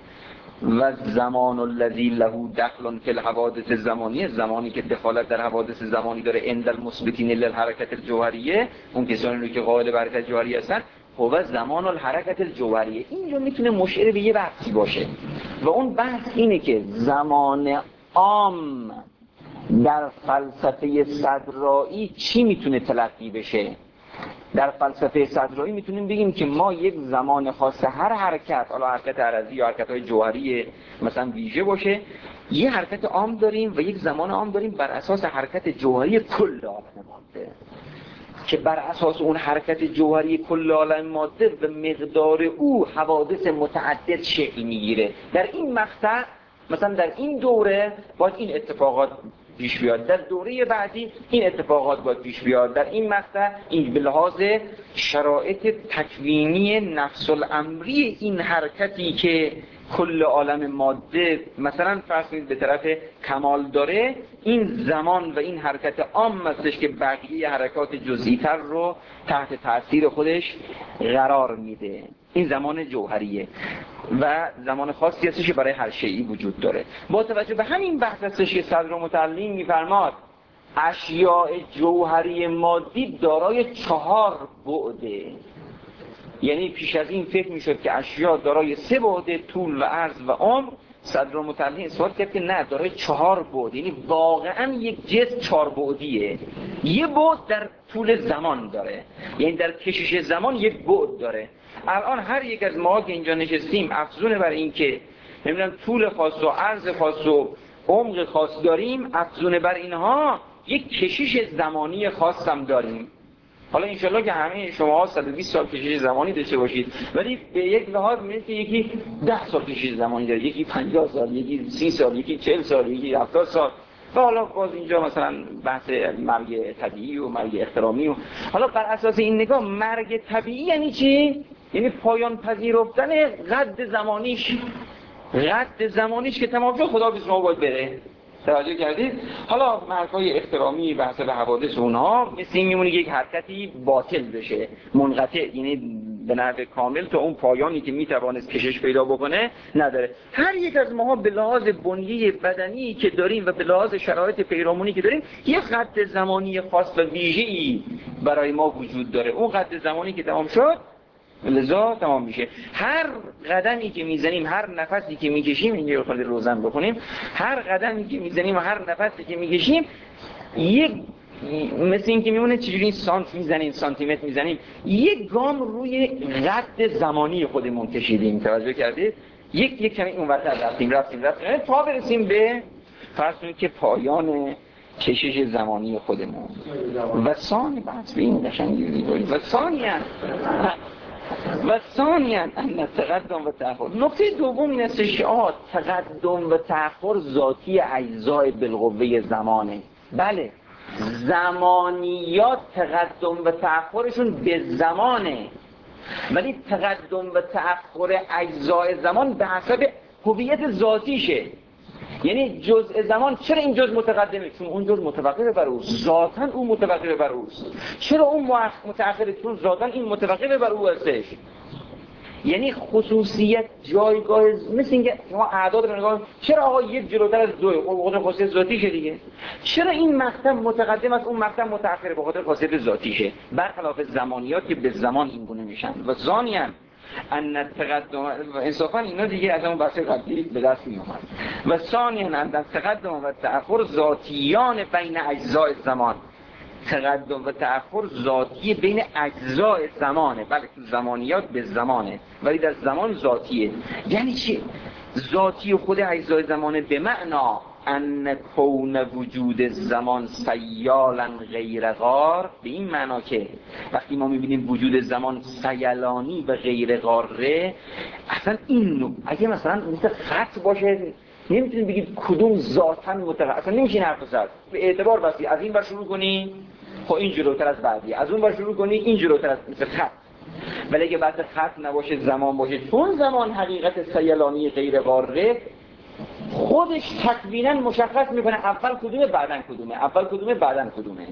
Speaker 1: و زمان الذی له دخل فی الحوادث الزمانیه، زمانی که دخالت در حوادث زمانی داره عند المثبتین للحرکت الجوهریه، اون کسانی رو که قائل به حرکت جوهری هستن. هو زمان الحرکت الجوهریه. اینجا میتونه مشعر به یه بحثی باشه و اون بحث اینه که زمان عام در فلسفه صدرایی چی میتونه تلقی بشه؟ در فلسفه صدرایی میتونیم بگیم که ما یک زمان خاص هر حرکت، حالا حرکت عرضی یا حرکت‌های جوهری مثلا ویژه باشه، یه حرکت عام داریم و یک زمان عام داریم بر اساس حرکت جوهری کل عالم ماده، که بر اساس اون حرکت جوهری کل عالم ماده به مقدار او حوادث متعدد شکل میگیره. در این مقطع مثلا در این دوره باید این اتفاقات پیش بیاد، در دوره بعدی این اتفاقات باید پیش بیاد، در این مقطع این به لحاظ شرایط تکوینی نفس الامری این حرکتی که کل عالم ماده مثلا فرض کنید به طرف کمال داره، این زمان و این حرکت عام هستش که بقیه حرکات جزئی تر رو تحت تاثیر خودش قرار میده. این زمان جوهریه و زمان خاصی هستش که برای هر شیئی وجود داره. با توجه به همین بحث هستش که صدرالمتعلی میفرماد اشیاء جوهری مادی دارای چهار بعده. یعنی پیش از این فکر میشد که اشیاء دارای سه بعد، طول و عرض و عمر. صدرالمتعلی اثبات کرد که نه، دارای چهار بعد. یعنی واقعا یک جسم چهار بعدیه. یه بعد در طول زمان داره، یعنی در کشش زمان یک بعد داره. الان هر یک از ما که اینجا نشستیم افزون بر این که نمیدونم طول خاص و عرض خاص و عمق خاص داریم، افزون بر اینها یک کشش زمانی خاص هم داریم. حالا انشالله که همه شما صد و بیست سال کشش زمانی داشته باشید، ولی به یک لحاظ می‌بینید که یکی ده سال کشش زمانی داره، یکی پنجاه سال، یکی سی سال، یکی چهل سال، یکی هفتاد سال. و حالا باز اینجا مثلا بحث مرگ طبیعی و مرگ احترامی و حالا بر اساس این نگاه مرگ طبیعی یعنی چی؟ یعنی پایان پذیرفتن قد زمانیش، قد زمانیش که تمام شد خدا بسم الله باید بره. توجه کردید؟ حالا مرگ‌های احترامی بحث به حوادث اونها مثل این میمونه یک حرکتی باطل بشه، منقطع، یعنی به نحو کامل تا اون پایانی که میتوانست کشش پیدا بکنه نداره. هر یک از ماها به لحاظ بنیه بدنی که داریم و به لحاظ شرایط پیرامونی که داریم یک قد زمانی خاص و ویژه‌ای برای ما وجود داره. اون قد زمانی که تمام شد لذا تمام میشه. هر قدمی که میزنیم، هر نفسی که میکشیم، اینجا خود روزن بکنیم، هر قدمی که میزنیم و هر نفسی که میکشیم یک مثل این که میمونه چجوری سانت میزنیم، سانتی متر میزنیم، یک گام روی قد زمانی خودمون کشیدیم. توجه کردید؟ یک یک کمی اون وقت رفتیم رفتیم رفتیم تا برسیم به فرض کنید که پایان کشش زمانی خودمون. و ثانی بحث به این قشنگی می‌گوییم و ثانیاً و ثانیاً ان تقدم و تأخر. نکته دوم این استش که آه تقدم و تأخر ذاتی اجزای بالقوه زمانه. بله، زمانیات تقدم و تأخرشون به زمانه، ولی تقدم و تأخر اجزای زمان به حسب هویت ذاتیشه. یعنی جزء زمان چرا این جزء متقدمه؟ چون اون جزء متوقف بر اوست، ذاتاً اون متوقف بر اوست. چرا اون متأخره؟ چون ذاتاً این متوقف بر او هستش. یعنی خصوصیت جایگاه مثل اینکه شما اعداد رو نگاه، چرا آقا یک جلوتر از دو؟ بخاطر خاصیت ذاتیشه دیگه. چرا این مقطع متقدم است اون مقطع متأخره؟ بخاطر خاصیت ذاتیشه، برخلاف زمانیات که به زمان این گونه میشن. و ثانیاً ان تقدم و انصافا اینا دیگه از اون بحث قبلی به دست میومد. و ثانیاً ان تقدم و تأخر ذاتیان بین اجزای زمان. تقدم و تأخر ذاتی بین اجزای زمانه. بله تو زمانیات به زمانه، ولی در زمان ذاتیه. یعنی چی؟ ذاتی خود اجزای زمانه به معنا ان کون وجود زمان سیالا غیر غار، به این معنا که وقتی ما میبینیم وجود زمان سیلانی و غیر غاره، اصلا این نوع اگه مثلا مثل خط باشه نمیتونید بگید کدوم ذاتاً متقدم، اصلا نمیشه حرف زد. به اعتبار بسی از این بر شروع کنی خب این جلوتر از بعدی، از اون بر شروع کنی این جلوتر از مثل خط. ولی اگه بحث خط نباشه زمان باشه، چون زمان حقیقت سیلانی غیر غاره خودش تکوینا مشخص میکنه اول کدومه بعدن کدومه، اول کدومه بعدن کدومه.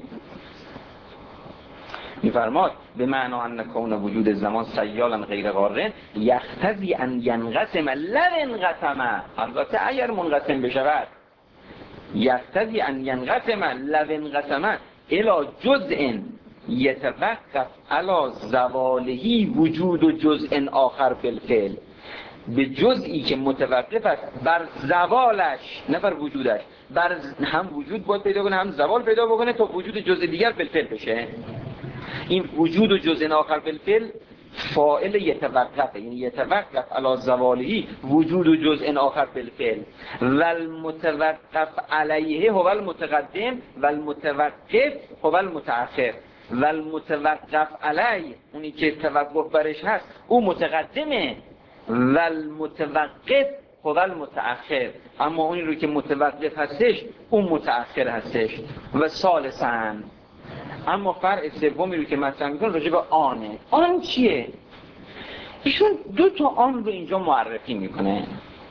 Speaker 1: میفرماد به معنا ان کون وجود زمان سیالا غیر غاره یقتضی ان ینقسم لو انقسم، البته اگر منقسم بشود، یقتضی ان ینقسم لو انقسم الی جزء یتوقف علی زوالهی وجود و جزء آخر بالفعل، به جزئی که متوقف است بر زوالش نه بر وجودش، بر هم وجود باید پیدا کنه هم زوال پیدا بکنه تا وجود جزء دیگر بالفعل بشه. این وجود و جزء آخر بالفعل فاعل یتوقف، یعنی یتوقف علی زوالهی وجود و جزء آخر بالفعل و المتوقف علیه هو المتقدم و المتوقف هو المتأخر و المتوقف علیه اونی که توقف برش هست او متقدمه و المتوقف هو المتأخر، اما اونی رو که متوقف هستش اون متأخر هستش. و ثالثاً اما فرع سومی رو که مطرح میکنه راجع به آنه. آن چیه؟ ایشون دو تا آن رو اینجا معرفی میکنه.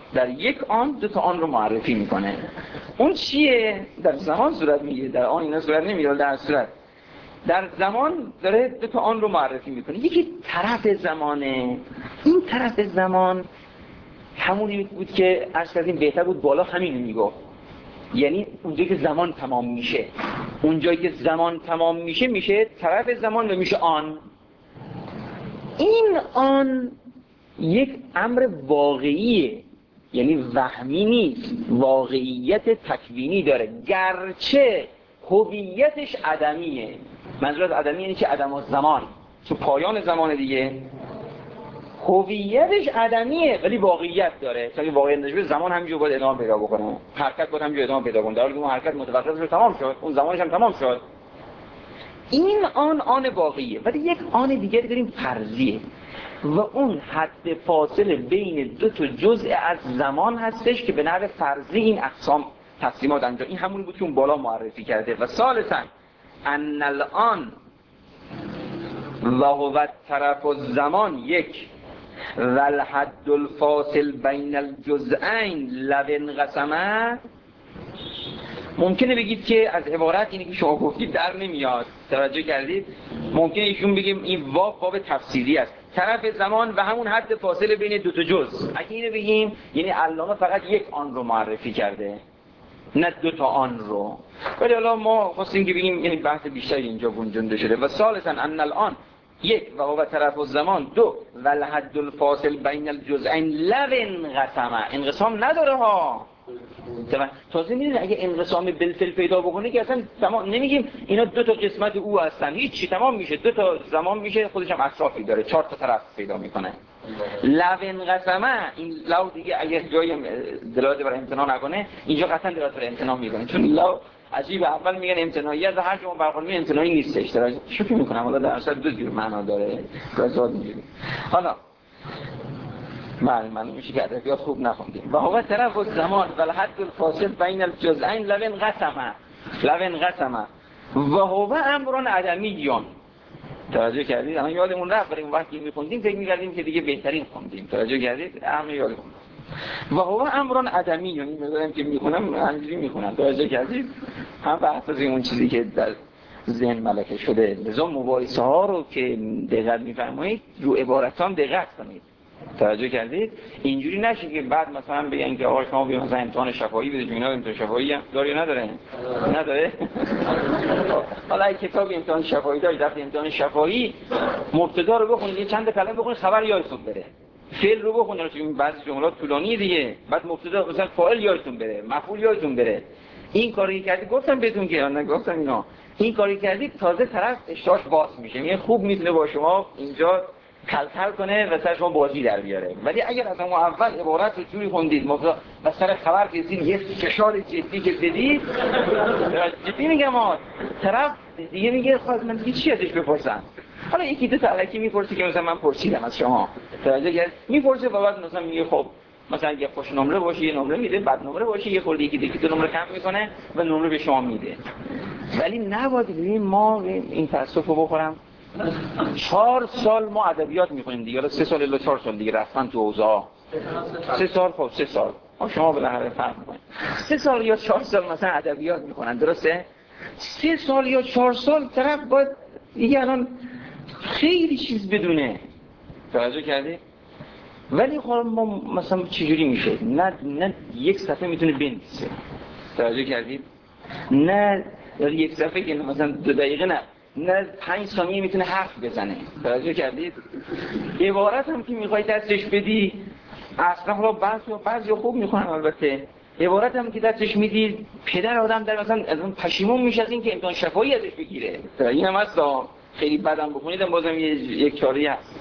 Speaker 1: در یک آن دو تا آن رو معرفی میکنه. اون چیه؟ در زمان صورت میگیره، در آن اینا صورت نمیگیره، در صورت در زمان داره دو تا آن رو معرفی میکنه. یکی طرف زمانه. این طرف زمان همونی بود که عرض کردیم بهتر بود بالا همین رو میگفت، یعنی اونجایی که زمان تمام میشه، اونجایی که زمان تمام میشه میشه طرف زمان و میشه آن. این آن یک امر واقعیه، یعنی وهمی نیست، واقعیت تکوینی داره، گرچه هویتش عدمیه. منظور از عدمی یعنی که عدم الزمان، تو پایان زمان دیگه هویتش عدمیه ولی واقعیت داره. تا این واقعیت نشه زمان همینجور باید ادامه پیدا بکنه، حرکت باید همینجور ادامه پیدا کنه، در حالی که اون حرکت متوقف شد تمام شد، اون زمانش هم تمام شد. این آن آن واقعیه، ولی یک آن دیگری داریم فرضیه و اون حد فاصله بین دو تا جزء از زمان هستش که به نحو فرضی این اقسام تقسیمات انجام. این همون بود که اون بالا معرفی کرده. و ثالثاً ان الان و هو طرف الزمان یک و الحد الفاصل بین الجزئین لو انقسما. ممکنه بگید که از عبارت اینی که شما گفتید در نمیاد، توجه کردید؟ ممکنه ایشون بگیم این واو واو تفسیری است، طرف زمان و همون حد فاصله بین دو تا جزء. اگه اینو بگیم یعنی علامه فقط یک آن رو معرفی کرده نه دو تا آن رو. ولی حالا ما خواستیم که بگیم یعنی بحث بیشتری اینجا گنجونده شده. و ثالثاً ان الان یک و هو طرف الزمان دو و الحد الفاصل بین الجزئین لو انقسما. انقسام نداره ها. تازه میدونی اگه انقسام بالفعل پیدا بکنه که اصلا تمام نمیگیم اینا دو تا قسمت او هستن، هیچ چی تمام میشه، دو تا زمان میشه، خودش هم اطرافی داره، چهار تا طرف پیدا میکنه. لو انقسما، این لو دیگه اگه جای دلالت بر امتناع نکنه اینجا قطعا دلالت بر امتناع میکنه، چون لو عجیب اول میگن امتناعیت و هر شما برخورد می امتناعی نیستش. در شوخی میکنم، حالا در اصل دو جور معنا داره. راجع اینجوری حالا من من میشه که ادبیات خوب نخوندیم. و هو طرف الزمان و الحد الفاصل بین الجزئین لو انقسما لو انقسما و هو امر عدمی. توجه کردید؟ الان یادمون رفت برای اون وقتی میخوندیم فکر می‌کردیم که دیگه بهترین خوندیم. توجه کردید؟ همه یادمون و هو امر عدمی، یعنی می‌ذارم که میخونم همینجوری میخونم. توجه کردید؟ هم بحث از اون چیزی که در ذهن ملکه شده. لذا مباحثه ها رو که دقت می‌فرمایید رو عبارتام دقت کنید. توجه کردید؟ اینجوری نشه که بعد مثلا بگن که آقا شما بیا مثلا امتحان شفاهی بدید، اینا امتحان شفاهی هم داره یا نداره؟ نداره؟ حالا این کتاب امتحان شفاهی داره، وقتی امتحان شفاهی مبتدا رو بخونید، یه چند کلمه بخونید، خبر یادتون بره. فعل رو بخونید، چون بعضی جملات طولانی دیگه، بعد مبتدا مثلا فاعل یادتون بره، مفعول یادتون بره. این کاری کردید، گفتم بهتون که نگفتم اینا. این کاری کردید تازه طرف اشتاش باز میشه. میگه خوب میتونه با شما اینجا کلکل کنه و سر شما بازی در بیاره. ولی اگر از اون اول عبارت رو جوری خوندید مثلا و سر خبر کردید یه فشار جدی که بدید، جدی میگم ها، طرف دیگه میگه خواهد من دیگه چی ازش بپرسم. حالا یکی دو تا علکی میپرسی که مثلا من پرسیدم از شما، توجه کرد میپرسه و بعد مثلا میگه خب مثلا یه خوش نمره باشه یه نمره میده، بد نمره باشه یه خورده یکی دیگه دو نمره کم میکنه و نمره به شما میده. ولی نباید ببینیم ما این تاسفو بخورم. چهار سال ما ادبیات میخونیم دیگه، حالا سه سال الا چهار سال دیگه رفتن تو اوضاع. سه سال خب سه سال شما بالاخره فرق میکنید. سه سال یا چهار سال مثلا ادبیات میخونن، درسته؟ سه سال یا چهار سال طرف باید دیگه الان خیلی چیز بدونه. توجه کردی؟ ولی خب ما مثلا چجوری میشه؟ نه نه یک صفحه میتونه بنویسه. توجه کردید؟ نه یک صفحه که مثلا دو دقیقه نه نه پنج ثانیه میتونه حرف بزنه. توجه کردید؟ عبارت هم که میخوای دستش بدی اصلا حالا بعضی بعضی خوب میخونن، البته عبارت هم که دستش میدی پدر آدم در مثلا از اون پشیمون میشه از این که امتحان شفاهی ازش بگیره. این هم هست خیلی بدم بخونید بازم یک چاری هست.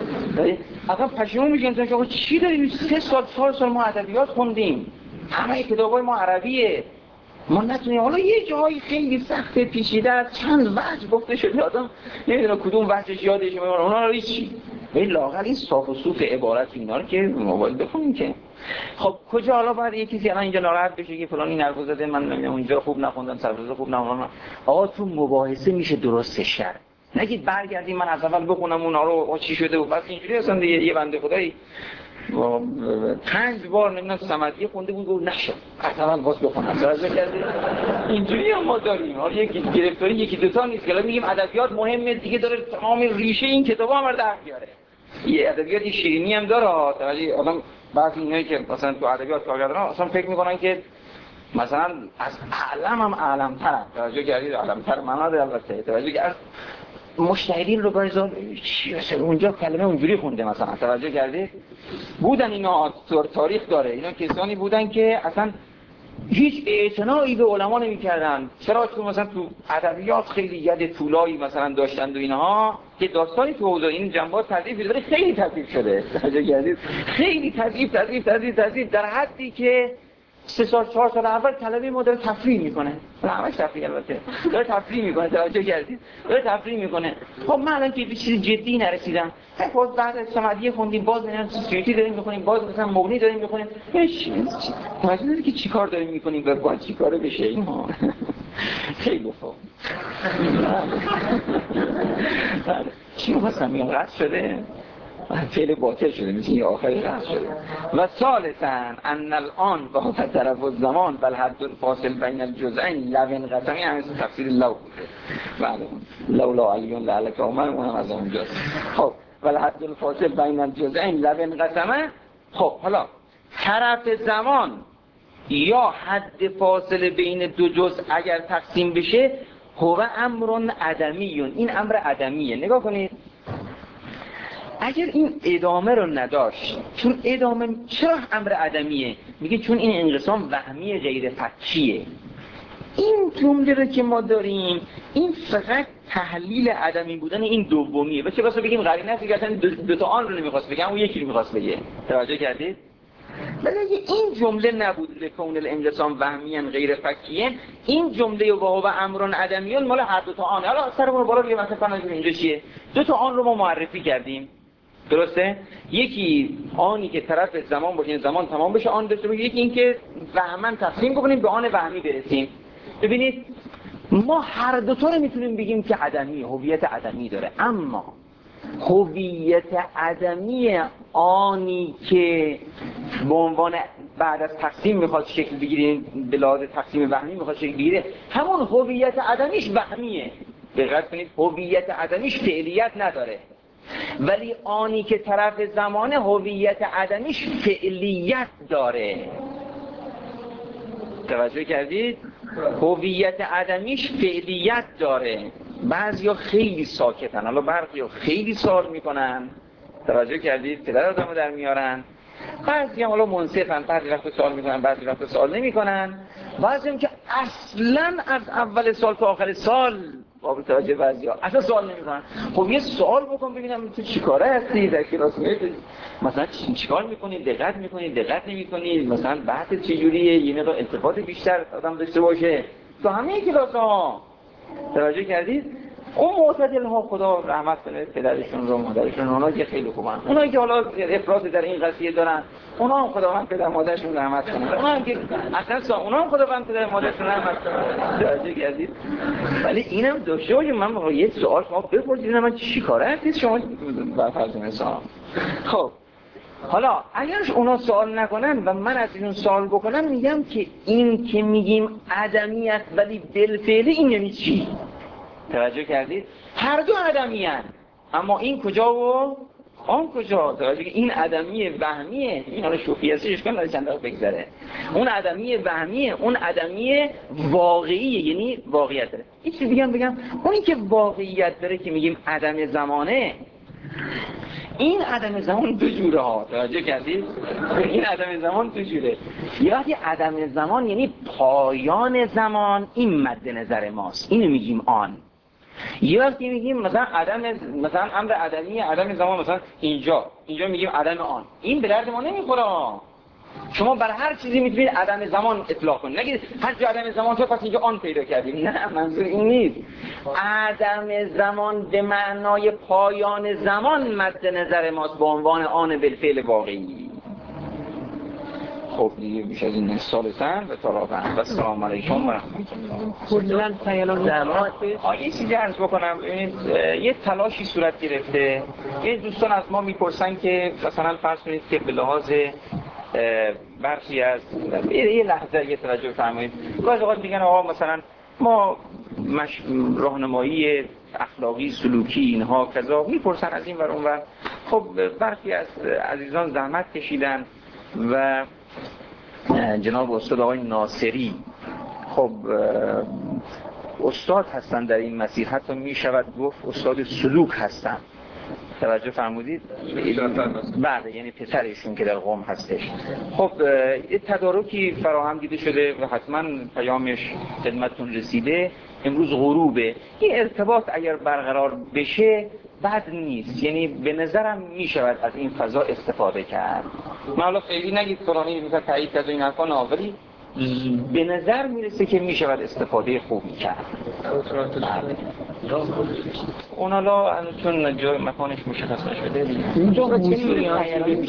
Speaker 1: اصلا پشیمون میشه امتحان شفاهی چی داریم؟ سه سال چهار سال ما ادبیات خوندیم، همه کتابای ما عربیه، ما نتونیم. حالا یه جایی خیلی سخت پیچیده است، چند وجه گفته شده، آدم نمیدونه کدوم وجهش یادش میاد، اونا رو هیچ. ولی لااقل این صاف و صوف عبارت اینا رو که موبایل بخونیم که. خب کجا حالا بعد یه کسی الان اینجا ناراحت بشه که فلان این حرفو زده، من نمیدونم اونجا خوب نخوندم، سرفراز خوب نخوندم. آقا تو مباحثه میشه درست شر. نگید برگردیم من از اول بخونم اونا رو چی شده و بس اینجوری اصلا دیگه. یه بنده خدایی پنج بار نمیدونم صمدی خونده بود و نشد اصلا باز بخونم درجه کرده. اینجوری هم ما داریم حالا یکی گرفتاری یکی دوتا نیست که میگیم ادبیات مهمه دیگه داره تمام ریشه این کتابا هم در بیاره. یه ادبیات شیرینی هم داره توجه آدم بعضی اینایی که مثلا تو ادبیات کار کردن اصلا فکر میکنن که مثلا از علم هم علم‌ترن. توجه کردید علم‌تر معنا داره البته توجه کرد مجتهدین رو بایزال چی اصلا اونجا کلمه اونجوری خونده مثلا توجه کردید بودن اینا تاریخ داره اینا کسانی بودن که اصلا هیچ اعتنایی به علما نمی‌کردن. چرا چون مثلا تو ادبیات خیلی ید طولایی مثلا داشتند و اینها که داستانی تو حوزه این جنبات تضعیف شده خیلی تضعیف شده توجه کردید خیلی تضعیف تضعیف تضعیف تضعیف در حدی که سه سال چهار سال اول طلبه ما داره تفریح میکنه همش تفریح البته داره تفریح میکنه توجه کردید داره تفریح میکنه. خب من الان که به چیز جدی نرسیدم باز بعد از صمدیه خوندیم باز میرم سوسیتی داریم میکنیم باز مثلا مغنی داریم میکنیم هیچ توجه دارید که چیکار داریم میکنیم و باید چیکار بشه اینا خیلی خوب چی میخواستم میگم رد شده فعل باطل شده مثل این آخری رد شده. و ثالثاً ان الان با طرف الزمان بل حد الفاصل بین الجزئین لو انقسمی همین تفسیر لو بله لولا علیون لعلک عمر اونم از اونجاست. خب بل حد الفاصل بین الجزئین لو انقسمه. خب حالا طرف زمان یا حد فاصله بین دو جزء اگر تقسیم بشه هو امر عدمیون این امر عدمیه. نگاه کنید اگر این ادامه رو نداشت چون ادامه چرا امر عدمیه میگه چون این انقسام وهمی غیر فکیه. این جمله رو که ما داریم این فقط تحلیل عدمی بودن این دومیه. بچه واسه بگیم قرینه است که دو, دو تا آن رو نمیخواست بگم اون یکی رو میخواست بگه توجه کردید. ولی اگه این جمله نبود لکون الانقسام وهمی غیر فکیه این جمله و هو امر عدمیون مال هر دو تا آن. حالا سرمون بالا بگیم مثلا اینجا چیه دو تا آن رو ما معرفی کردیم درسته؟ یکی آنی که طرف زمان باشه زمان تمام بشه آن داشته باشه یکی این که وهمن تقسیم بکنیم به آن وهمی برسیم. ببینید ما هر دو تا رو میتونیم بگیم که عدمی هویت عدمی داره اما هویت عدمی آنی که به عنوان بعد از تقسیم میخواد شکل بگیره به لحاظ تقسیم وهمی میخواد شکل بگیره همون هویت عدمیش وهمیه. دقت کنید هویت عدمیش فعلیت نداره ولی آنی که طرف زمان هویت عدمیش فعلیت داره. توجه کردید هویت عدمیش فعلیت داره. بعضیا خیلی ساکتن حالا برخیا خیلی سوال میکنن توجه کردید پدر آدمو در میارن. بعضی هم حالا منصفن بعضی وقت سوال میکنن بعضی وقت سوال نمیکنن. بعضی هم که اصلا از اول سال تا آخر سال با توجه بعضیا اصلا سوال نمیکنن. خب یه سوال بکن ببینم تو چیکاره هستی در کلاس میاد مثلا چیکار میکنی دقت میکنی دقت نمیکنی مثلا بحث چجوریه یه مقدار التفات بیشتر آدم داشته باشه تو همه کلاس‌ها. توجه کردید اون معتدل ها خدا رحمت کنه پدرشون رو مادرشون اونا که خیلی خوبن اونایی که حالا افراط در این قضیه دارن اونا هم خداوند پدر مادرشون رحمت کنه اونا هم که اصلا اونا هم خداوند پدر مادرشون رحمت کنه. توجه کردید ولی اینم داشته باشه من با یه سوال شما بپرسید من چی کاره هستید شما بر فرض مثال. خب حالا اگرش اونا سوال نکنن و من از اینون سوال بکنم میگم که این که میگیم عدمیت ولی بالفعل این یعنی چی؟ توجه کردید هر دو عدمی هن. اما این کجا و آن کجا؟ توجه که این عدمی وهمیه این حالا شوخیه اشکال نداره چند دقیقه بگذره اون عدمی وهمیه اون عدمی واقعیه یعنی واقعیت داره. این چیزی بگم بگم اونی که واقعیت داره که میگیم عدم زمانه این عدم زمان دو جوره ها. توجه کردید این عدم زمان دو جوره. یه وقتی عدم زمان یعنی پایان زمان این مد نظر ماست اینو میگیم آن. یه وقتی میگیم مثلا عدم مثلا امر عدمی عدم زمان مثلا اینجا اینجا میگیم عدم آن این به درد ما نمیخوره. شما بر هر چیزی میتونید عدم زمان اطلاق کنید نگید هر جا عدم زمان تو پس اینجا آن پیدا کردیم نه منظور این نیست. عدم زمان به معنای پایان زمان مد نظر ماست به عنوان آن بالفعل واقعی. خب دیگه بیش از این سالتن و طلاقاً و السلام علیکم و رحمت الله.
Speaker 2: کلاً سیالان زمان
Speaker 1: یه چیزی عرض بکنم، ببینید یه تلاشی صورت گرفته. یه دوستان از ما میپرسن که مثلا فرض کنید که به لحاظ برخی از یه لحظه یه توجه فرمایید، گاهی اوقات میگن آقا مثلا ما مش... راهنمایی اخلاقی سلوکی اینها کذا میپرسن از این ور اون ور. خب برخی از عزیزان زحمت کشیدن و جناب استاد آقای ناصری خب استاد هستن در این مسیر، حتی میشود گفت استاد سلوک هستن. توجه فرمودید؟ بله، یعنی پسرشون که در قم هستش. خب یه تدارکی فراهم دیده شده و حتما پیامش خدمتتون رسیده. امروز غروبه. این ارتباط اگر برقرار بشه بد نیست، یعنی به نظرم میشود از این فضا استفاده کرد. من حالا خیلی نگید فلانی میگه تایید کرد این حرفا نه، ولی به نظر میرسه که میشود استفاده خوبی کرد. اون حالا چون جای مکانش مشخص نشده
Speaker 2: اینجا چه نیازی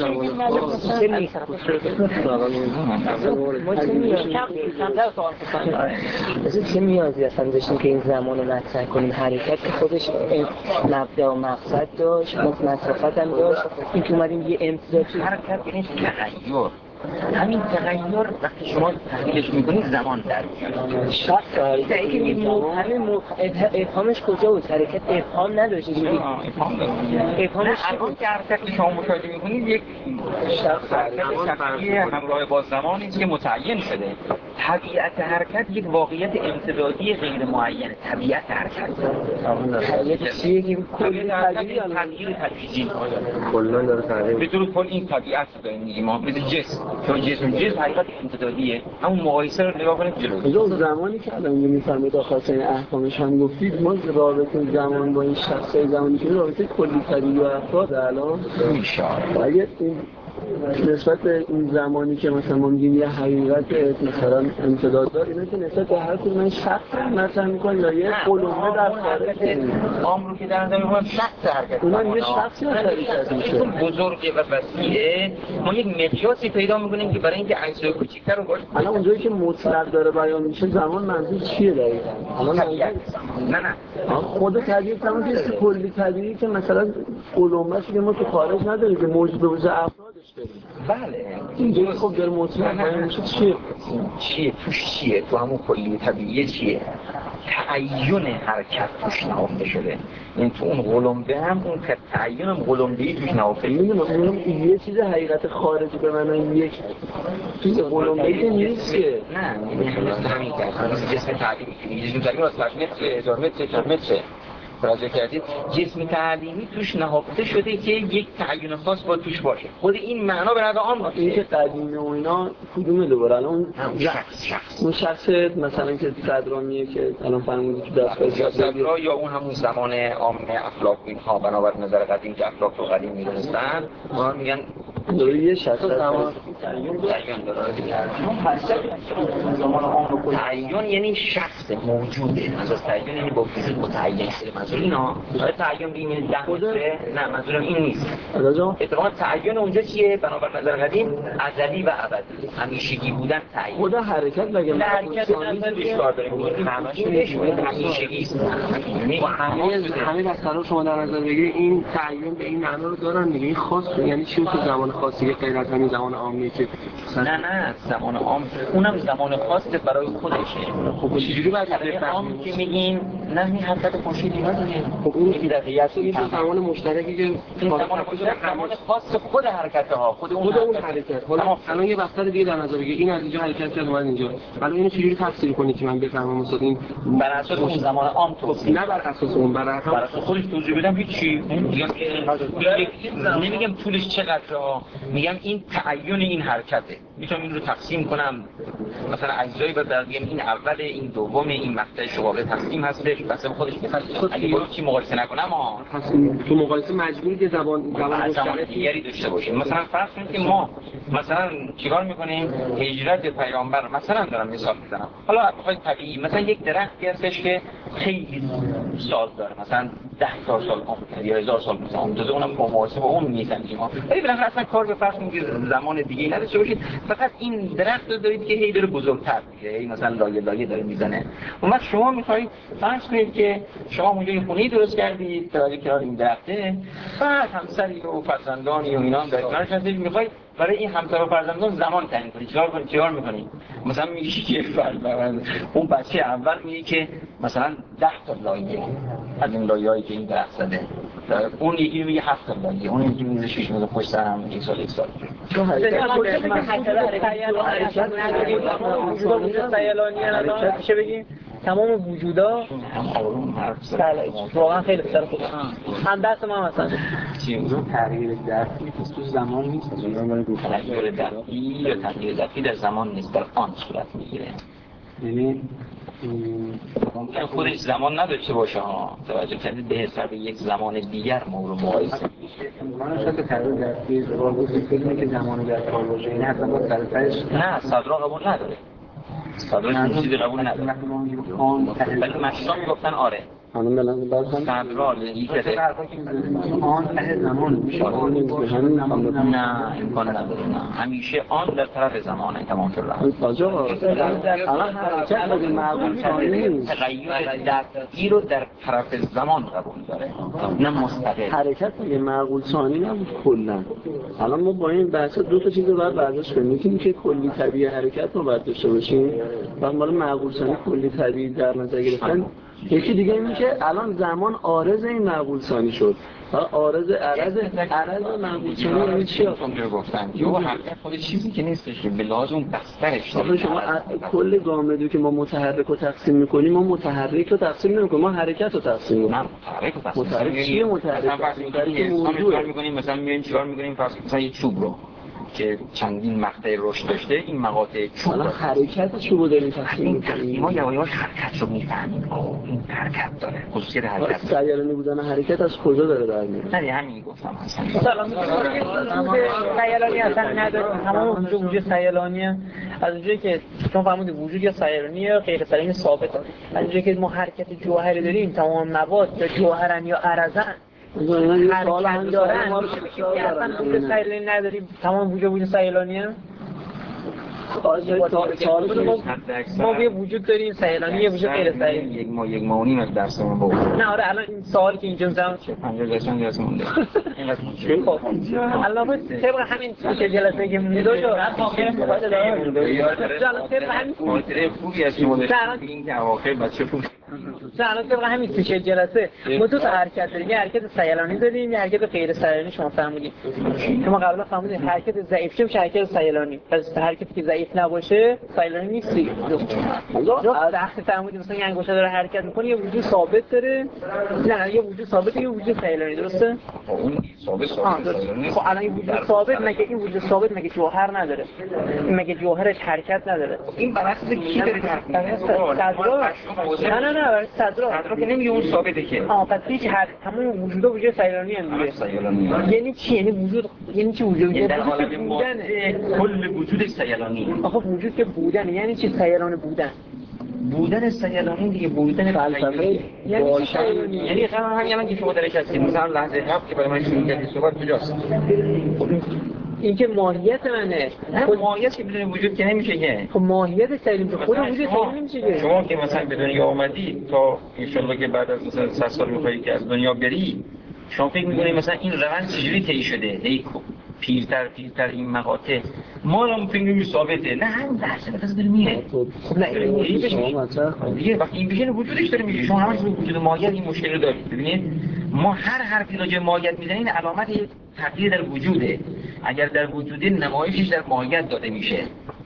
Speaker 2: چه نیازی اصلا داشتیم که این زمان رو مطرح کنیم؟ حرکت که خودش مبدا و مقصد داشت، مسافت هم داشت. این که اومدیم یه امتداد
Speaker 1: حرکت یعنی تغییر. همین تغییر وقتی شما تحلیلش میکنید زمان در میاد.
Speaker 2: شخص حرکت این که همین افهامش کجا بود؟ حرکت افهام نداشت.
Speaker 1: افهام داشت. افهامش الان که حرکت شما مشاهده میکنید یک شخص حرکت شخصی همراه با زمانی است که متعین شده. طبیعت حرکت یک واقعیت امتدادی غیر معین. طبیعت حرکت
Speaker 2: طبیعت چیه که
Speaker 1: کلی تغییر تدریجی
Speaker 2: کلا داره تغییر
Speaker 1: به طور کل این طبیعت داریم میگیم ما مثل جسم. چون جسم جسم حقیقت امتدادیه، همون مقایسه رو نگاه کنید جلو.
Speaker 2: اینجا زمانی که الان میفهمید داخل این احکامش هم گفتید، ما رابطه زمان با این شخصای زمانی که رابطه کلی طبیعی و افراد الان
Speaker 1: میشه.
Speaker 2: اگه این نسبت به این زمانی که مثلا ما میگیم یه حقیقت مثلا امتداد داره، اینه که نسبت به هر کدوم شخص مثلا میکنه یا یه قلمه در خارج
Speaker 1: عام رو که در نظر میگیریم شخص حرکت
Speaker 2: اونم یه شخصی حرکت میشه.
Speaker 1: چون بزرگه و وسیعه، ما یک مقیاسی پیدا میکنیم که برای اینکه اجزای کوچیک‌تر رو باشه.
Speaker 2: الان اونجایی که مطلق داره بیان میشه زمان منظور چیه دقیقاً؟ الان
Speaker 1: نه نه
Speaker 2: خود طبیعت زمان که کلی طبیعی که مثلا قلمه‌اش که ما تو خارج نداریم که موجود به وجه افرادش داریم.
Speaker 1: بله
Speaker 2: اینجا خب در مطلق بیان میشه چیه؟
Speaker 1: چیه توش چیه؟ تو همون کلی طبیعی چیه؟ تعیین حرکت توش نهفته شده. این تو اون قلمبه هم اون تعیین هم قلمبه‌ای توش نهفته شده.
Speaker 2: میدونم یه چیز حقیقت خارجی به معنی یک چیز قلمبه‌ای نیست که.
Speaker 1: نه مثل همین که مثل جسم تعلیمی که جسم تعلیمی از متر هزار متر چند متر راجع کردید، جسم تعلیمی توش نهفته شده که یک تعیین خاص با توش باشه. خود این معنا به نظر عام
Speaker 2: این که قدیمی و اینا کدومه دوباره؟ الان
Speaker 1: شخص شخص
Speaker 2: اون شخص مثلا که صدرامیه که الان فرمودید که دستگاه
Speaker 1: صدرا یا اون همون زمان عام افلاک اینها بنابر نظر قدیم که افلاک رو قدیم می‌دونستن، ما میگن
Speaker 2: یه شخص زمان
Speaker 1: تعیین داره دیگه. زمان عام رو تعیین یعنی شخص موجوده. از تعیین یعنی با وجود متعین شده. منظور اینا تعیین بین ده متره؟ نه منظورم این نیست. اتفاقا تعیین اونجا چیه؟ بنابر نظر قدیم ازلی و ابدی، همیشگی بودن تعیین.
Speaker 2: خود حرکت مگه
Speaker 1: حرکت اصلا دشوار داره. این همیشگی است.
Speaker 2: همه مسائل شما در نظر بگیرید این تعیین به این معنا رو دارن دیگه. این خاص یعنی چی که زمان خاصی که غیر از همین زمان عامی که
Speaker 1: نه نه زمان عام اونم زمان خاصه برای خودشه.
Speaker 2: خب چجوری باید
Speaker 1: عام که میگیم نه این حرکت خورشید اینا دیگه.
Speaker 2: خب این دقیقاً این زمان مشترکی که
Speaker 1: این زمان زمان خاص خود حرکت ها، خود اون
Speaker 2: اون حرکت. حالا الان یه بحث دیگه در نظر بگیر، این از اینجا حرکت کرد اومد اینجا. حالا اینو چجوری تفسیر کنی که من بفهمم مثلا این
Speaker 1: بر اساس اون زمان عام توصیف،
Speaker 2: نه بر اساس اون، بر اساس
Speaker 1: بر اساس خودش توضیح بدم هیچی. میگم نمیگم طولش چقدره، میگم این تعیین این حرکته. میتونم این رو تقسیم کنم مثلا اجزایی، بعد بگم این اول، این دوم، این مقطع شواغه تقسیم هستش. خودش بس خودش میخواد اگه با چی مقایسه نکنم ها
Speaker 2: تو مقایسه مجبوری که زبان زبان
Speaker 1: زبان دیگری داشته باشیم. مثلا فرض کنید که ما مثلا چیکار میکنیم هجرت پیامبر مثلا دارم مثال میزنم، حالا بخواید طبیعی مثلا یک درختی هستش که خیلی سال داره مثلا ده هزار سال عمر یا هزار سال مثلا اون اونم با مقایسه با اون میسنجیم ما، ولی بالاخره اصلا کار به فرض کنید زمان دیگه نداشته باشید، فقط این درخت رو دارید که هی داره بزرگتر میشه، هی مثلا لایه لایه داره میزنه. اون وقت شما میخواید فرض کنید که شما اونجا یه خونه درست کردید که کنار این درخته، بعد همسری و فرزندانی و اینا در کنارش هستید، میخواید برای این همسر و فرزندان زمان تعیین کنید. چیکار کنید؟ چیکار میکنید؟ مثلا میگی که فرزند اون بچه اول میگه که مثلا ده تا لایه از این لایه‌ای که این درخت زده، اون یکی میگه هفت تا لایه، اون یکی میگه شش تا، پشت سر هم یک سال یک سال.
Speaker 2: چون حرکت
Speaker 3: میشه بگیم تمام وجودا واقعا خیلی بسیار خوبه. هم دست ما مثلا
Speaker 1: چیزو تغییر درکی تو زمان نیست، تغییر درکی یا تغییر درکی در زمان نیست، در آن صورت میگیره. یعنی ممکن خودش زمان نداشته باشه ها، توجه کردید به حساب یک زمان دیگر مورد مقایسه
Speaker 2: زمانش که تغییر درکی رو فکر که زمان در کار باشه، این اصلا با سرتاش
Speaker 1: نه صدرا قبول نداره، صدرا چیزی قبول نداره، ولی مشرا میگفتن آره
Speaker 2: خانم بلند بعد هم
Speaker 1: صدرا یک
Speaker 2: آن ته زمان میشه،
Speaker 1: نه امکان نداره، نه همیشه آن در طرف زمانه تمام شد.
Speaker 2: آجا الان حرکت به معقول ثانی
Speaker 1: تغییر درکی رو در طرف زمان قبول داره، نه مستقل.
Speaker 2: حرکت به معقول ثانی نبود کلا. الان ما با این بحث دو تا چیز رو باید برداشت کنیم، یکی اینکه کلی طبیعی حرکت رو باید داشته باشیم و مال معقول ثانی کلی طبیعی در نظر گرفتن. یکی دیگه اینه که الان زمان عارض این معقول ثانی شد. عارض عرض عرض معقول ثانی یعنی چی؟
Speaker 1: اونجوری گفتن که اون حرکت خود چیزی که نیستش که به لحاظ اون بسترش
Speaker 2: داره. شما کل گامدو که ما متحرک رو تقسیم می‌کنیم، ما متحرک رو تقسیم نمی‌کنیم، ما حرکت رو تقسیم می‌کنیم.
Speaker 1: متحرک رو تقسیم
Speaker 2: متحرک چیه متحرک؟
Speaker 1: مثلا کار می‌کنیم، مثلا می‌ایم چیکار می‌کنیم؟ مثلا یه چوب رو که چندین مقطع رشد داشته، این مقاطع چوب
Speaker 2: الان حرکت چوب رو داریم تقسیم می‌کنیم.
Speaker 1: ما یواش حرکت رو می‌فهمیم. این حرکت داره، خصوصیت حرکت.
Speaker 2: سیالانی بودن حرکت از کجا داره در میاد؟
Speaker 1: نه همین گفتم اصلا.
Speaker 3: مثلا سیالانی اصلا نداره، تمام وجود وجود سیالانیه. از اونجایی که چون فهمیدید وجود یا سیالانی یا غیر سیالانی ثابته، از اونجایی که ما حرکت جوهری داریم، تمام مواد یا جوهرن یا عرضن حرکت دارن، اصلا وجود سیالانی نداریم، تمام وجود وجود سیالانیه. ما یه وجود داریم سیالانی، یه وجود غیر سیالانی.
Speaker 1: یک ما یک ما و نیم از درسمون بود.
Speaker 3: نه آره الان این سوالی که اینجا می‌ذارم چه
Speaker 1: پنجاه درصد درس مونده. اینقدر مشکل.
Speaker 3: الان طبق همین که جلسه که می‌دو جو
Speaker 1: خاطره خوبی از شما داشتیم این که اواخر بچه خوب.
Speaker 3: الان طبق همین که جلسه ما دو تا حرکت داریم، یه حرکت سیالانی داریم، یه حرکت غیر سیالانی. شما فهمیدید؟ شما قبلا فهمیدید حرکت ضعیف چه میشه؟ حرکت سیالانی. پس حرکتی که ضعیف نباشه سیالانی نیست دیگه. حالا وقتی فهمیدید مثلا یه انگشت داره حرکت می‌کنه، یه وجود ثابت داره، نه یه وجود ثابت، یه وجود سیالانی، درسته؟
Speaker 1: اون ثابت ثابت.
Speaker 3: خب الان این وجود ثابت مگه این وجود ثابت مگه جوهر نداره؟ مگه جوهرش حرکت نداره؟
Speaker 1: این برعکس کی داره؟
Speaker 3: صدرا. نه نه نه صدرا.
Speaker 1: صدرا که نمیگه اون ثابته که.
Speaker 3: آه پس هیچ هر تمام وجودا وجود سیالانی هم یعنی چی؟ یعنی وجود یعنی چی وجود؟
Speaker 1: یعنی در حالت بودن کل وجود سیالانی.
Speaker 3: آخه وجود که بودن یعنی چی؟ سیالان بودن.
Speaker 1: بودن سیالانی دیگه بودن فلسفه
Speaker 3: یعنی سیالانی
Speaker 1: یعنی همین الان که شما درش هستید مثلا لحظه قبل که برای من شروع کردید صحبت کجاست؟
Speaker 3: این که ماهیت منه.
Speaker 1: خود ماهیت که بدون وجود که نمیشه که.
Speaker 3: خب ماهیت سیالانی خود وجود سیالانی نمیشه که.
Speaker 1: شما که مثلا به دنیا اومدی تا ان شاءالله که بعد از مثلا صد سال میخوایی که از دنیا بری، شما فکر می‌کنید مثلا این روند چجوری طی شده؟ هی پیرتر پیرتر این مقاطع ما رو فکر می‌کنیم ثابته. نه همین لحظه نفس داره میره. خب نه این شما مثلا دیگه وقتی این بشه وجودش داره میشه. شما همش وجود ماهیت این مشکل رو دارید. ببینید ما هر حرفی راجع به ماهیت میزنیم علامت تغییر در وجوده. اگر در وجوده نمایشش در ماهیت داده میشه.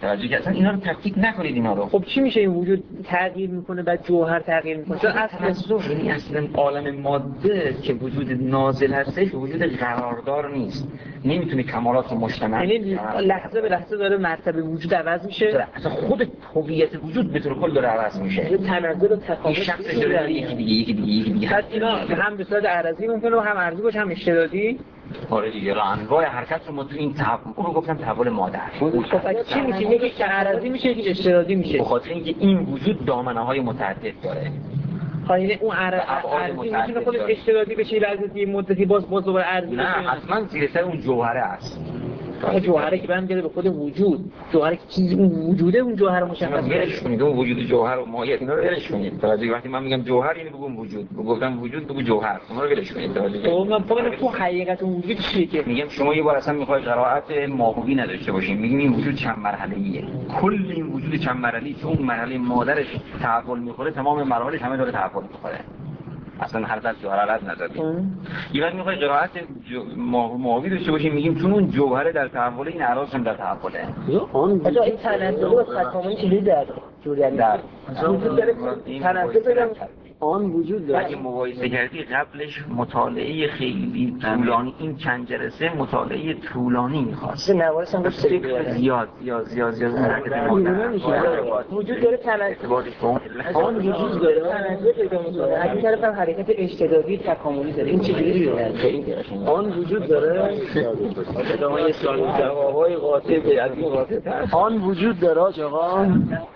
Speaker 1: توجه که اصلا اینا رو تفکیک نکنید اینا رو.
Speaker 3: خب چی میشه این وجود تغییر میکنه بعد جوهر تغییر میکنه؟ چون اصل
Speaker 1: تناسخ یعنی اصلا عالم ماده که وجود نازل هستش وجود قراردار نیست، نمیتونه کمالات مجتمع،
Speaker 3: یعنی لحظه به لحظه داره مرتبه وجود عوض میشه،
Speaker 1: اصلا خود هویت وجود به طور کل داره عوض میشه،
Speaker 3: یه تنزل و تفاوت
Speaker 1: شخص داره یکی دیگه یکی دیگه یکی دیگه.
Speaker 3: بعد اینا هم به صورت عرضی ممکنه و هم ارضی باشه هم اشتراکی.
Speaker 1: آره دیگه، انواع حرکت رو ما تو این تحول رو گفتم تحول مادر.
Speaker 3: خب چی میشه؟ یکی که عرضی میشه یکی اشتراکی میشه.
Speaker 1: به خاطر اینکه این وجود دامنه‌های متعدد داره.
Speaker 3: خواهی اون عرضی میتونه خودش اشتراکی بشه لحظه مدتی باز باز دوباره ارضی
Speaker 1: نه حتما زیر سر اون جوهره است.
Speaker 3: جوهره که برمیگرده به خود وجود، جوهره که چیزی اون وجوده اون جوهر مشخص
Speaker 1: ولش کنید اون وجود جوهر و ماهیت اینا رو ولش کنید. توجه وقتی من میگم جوهر یعنی بگم وجود، گفتم وجود بگو جوهر، اونا رو ولش کنید. توجه
Speaker 3: خب من فقط تو حقیقت اون وجود چیه که
Speaker 1: میگم شما یه بار اصلا میخوای قرائت ماهوی نداشته باشین، میگیم این وجود چند مرحله‌ایه، کل این وجود چند مرحله‌ای که اون مرحله مادرش تحول میخوره تمام مراحلش همه داره تحول میخوره، اصلا حرف جوهرات نداریم. یه وقت میخوای قرائت ماهوی داشته باشیم میگیم چون اون جوهره در تحول این اعراض هم در تحوله.
Speaker 2: آن
Speaker 3: آجا این تنزل و تکاملی چیزی در جوریت
Speaker 1: در
Speaker 3: وجود داره. تنزل بگم
Speaker 2: آن وجود داره.
Speaker 1: اگه مقایسه کردی قبلش مطالعه خیلی طولانی، این چند جلسه مطالعه طولانی می‌خواست.
Speaker 3: نوارش هم داشت
Speaker 1: زیاد زیاد زیاد زیاد
Speaker 3: وجود داره تنزل. آن وجود داره تنزل پیدا می‌کنه. از این طرف هم حرکت اشتدادی تکاملی داره. این چجوری می‌شه؟
Speaker 2: آن وجود داره.
Speaker 1: ادامه سوال جوابای قاطع به از این قاطع.
Speaker 2: آن وجود داره آقا.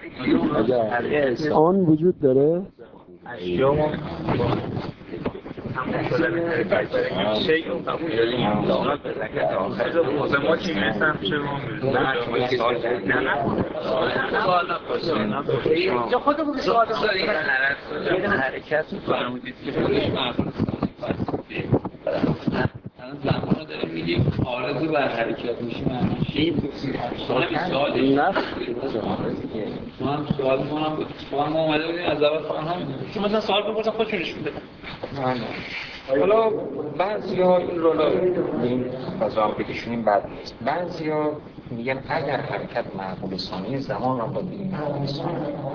Speaker 2: آن وجود داره.
Speaker 1: اشیاء شیء قبول داریم داماد بزنید آخر موضوع ما چی میرسم شما نه سوال نه جو خودمون سوال داریم یه حرکت فرمودید که خودش معقول زمان رو داریم میگیم آرزو بر حرکت میشه معنیش این سوال نه ما هم سوال ما هم بود سوال ما اومده بودیم از اول سوال هم چون مثلا سوال بپرسن خودشونش میده حالا بعضیا این رو این فضا بکشونیم بعد نیست بعضیا میگن اگر حرکت معقول ثانی زمان رو باید بگیم معقول ثانی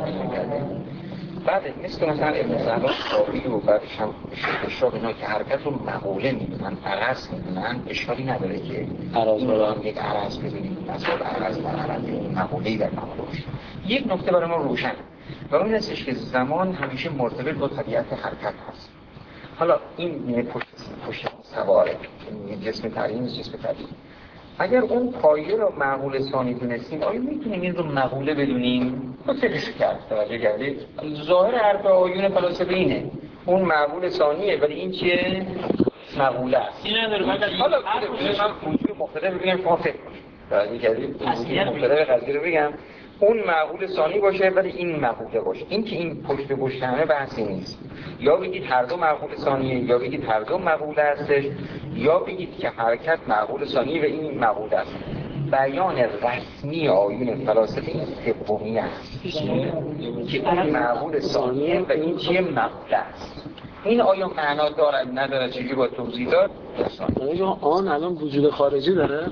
Speaker 1: بعد مثل مثلا ابن زهرا صافی و بعدش هم اشراق اینا که حرکت رو مقوله میدونن عرض میدونن اشکالی نداره که این رو هم یک عرض ببینیم مثلا عرض و عرض مقوله‌ای در مقوله باشه. یک نکته برای ما روشن و اون هستش که زمان همیشه مرتبط با طبیعت حرکت هست. حالا این پشت پشت سواره جسم تعیین جسم تعیین اگر اون پایه رو معقول ثانی دونستیم آیا میتونیم این رو مقوله بدونیم؟ خود فکرش کرد توجه کردید؟ ظاهر حرف آیون فلاسفه اینه اون معقول ثانیه ولی این چیه؟ مقوله است. این نداره حالا من وجود مختلف بگم شما فکر کنید توجه کردید؟ مختلف قضیه رو بگم اون معقول ثانی باشه ولی این مقوله باشه. این که این پشت به پشت همه بحثی نیست. یا بگید هر دو معقول ثانیه یا بگید هر دو مقوله هستش یا بگید که حرکت معقول ثانیه و این مقوله است. بیان رسمی آیون فلاسفه این سومی است که اون معقول ثانیه و این چیه مقوله است. این آیا معنا داره نداره چجوری با توضیح داد؟
Speaker 2: آن الان وجود خارجی داره؟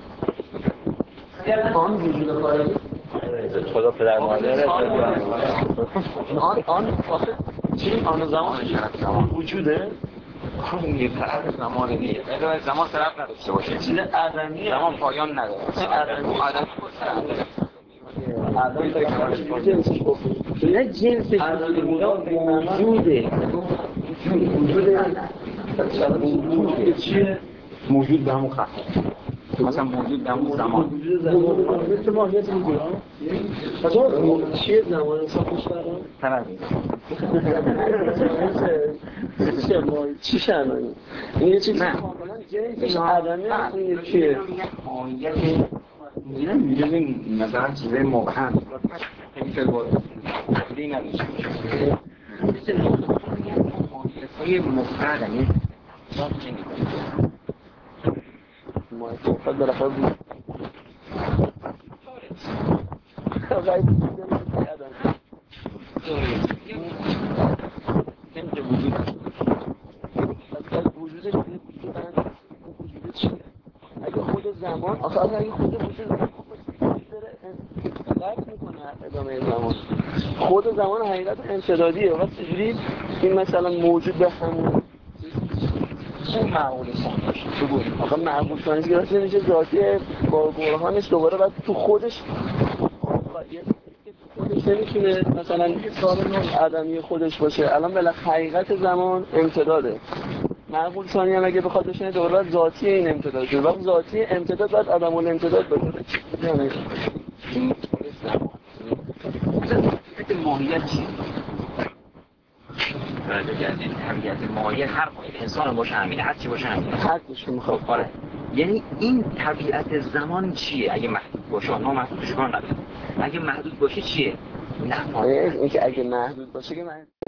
Speaker 2: آن وجود خارجی
Speaker 1: خدا پدر مادر
Speaker 2: آن آن چی آن زمانش زمان وجوده
Speaker 1: اون یه طرف زمان نیست زمان طرف نداشته باشه چیز عدمی زمان پایان نداره عدمی
Speaker 2: جنسش نه جنسش وجوده وجوده چیه
Speaker 1: موجود به همون خط مثلا موجود به همون زمان
Speaker 2: مثل ماهیت وجود ها چیه زمان حسابش برام؟
Speaker 1: تنظیم
Speaker 2: چی شرمانی؟ این یه چیز
Speaker 1: نه
Speaker 2: جنسش عدمی این چیه؟
Speaker 1: ماهیت میگم میگم مثلا چیزای مبهم همیشه با تقدی نداشته مثل ماهیت‌های مفرد یعنی ذات نمی‌کنه
Speaker 2: ماهیت بالاخره بود غیب
Speaker 1: نمیشه وجود
Speaker 2: وجودش وجود چیه؟ اگه خود زمان آخه اگه خود وجود داره ادامه زمان خود زمان حقیقت امتدادیه و چجوری این مثلا موجود به همون
Speaker 1: اون معقول ثانیش بگو
Speaker 2: آقا معقول ثانیش گرفته میشه ذاتی با برهانش دوباره بعد تو خودش خودش نمیتونه مثلا عدمی خودش باشه. الان بالاخره حقیقت زمان امتداده. معقول ثانی هم اگه بخواد بشه دوباره ذاتی این امتداد شده. وقت ذاتی امتداد بعد عدم الامتداد باشه. یعنی
Speaker 1: طبیعت ماهیت چیه؟ یعنی طبیعت ماهیت هر ماهیت انسان باشه همینه، هر چی باشه همینه.
Speaker 2: هر چیش که میخواد.
Speaker 1: آره. یعنی این طبیعت زمان چیه؟ اگه محدود باشه، ما محدودش کار نداریم. اگه محدود باشه چیه؟ نه.
Speaker 2: این که اگه محدود باشه که من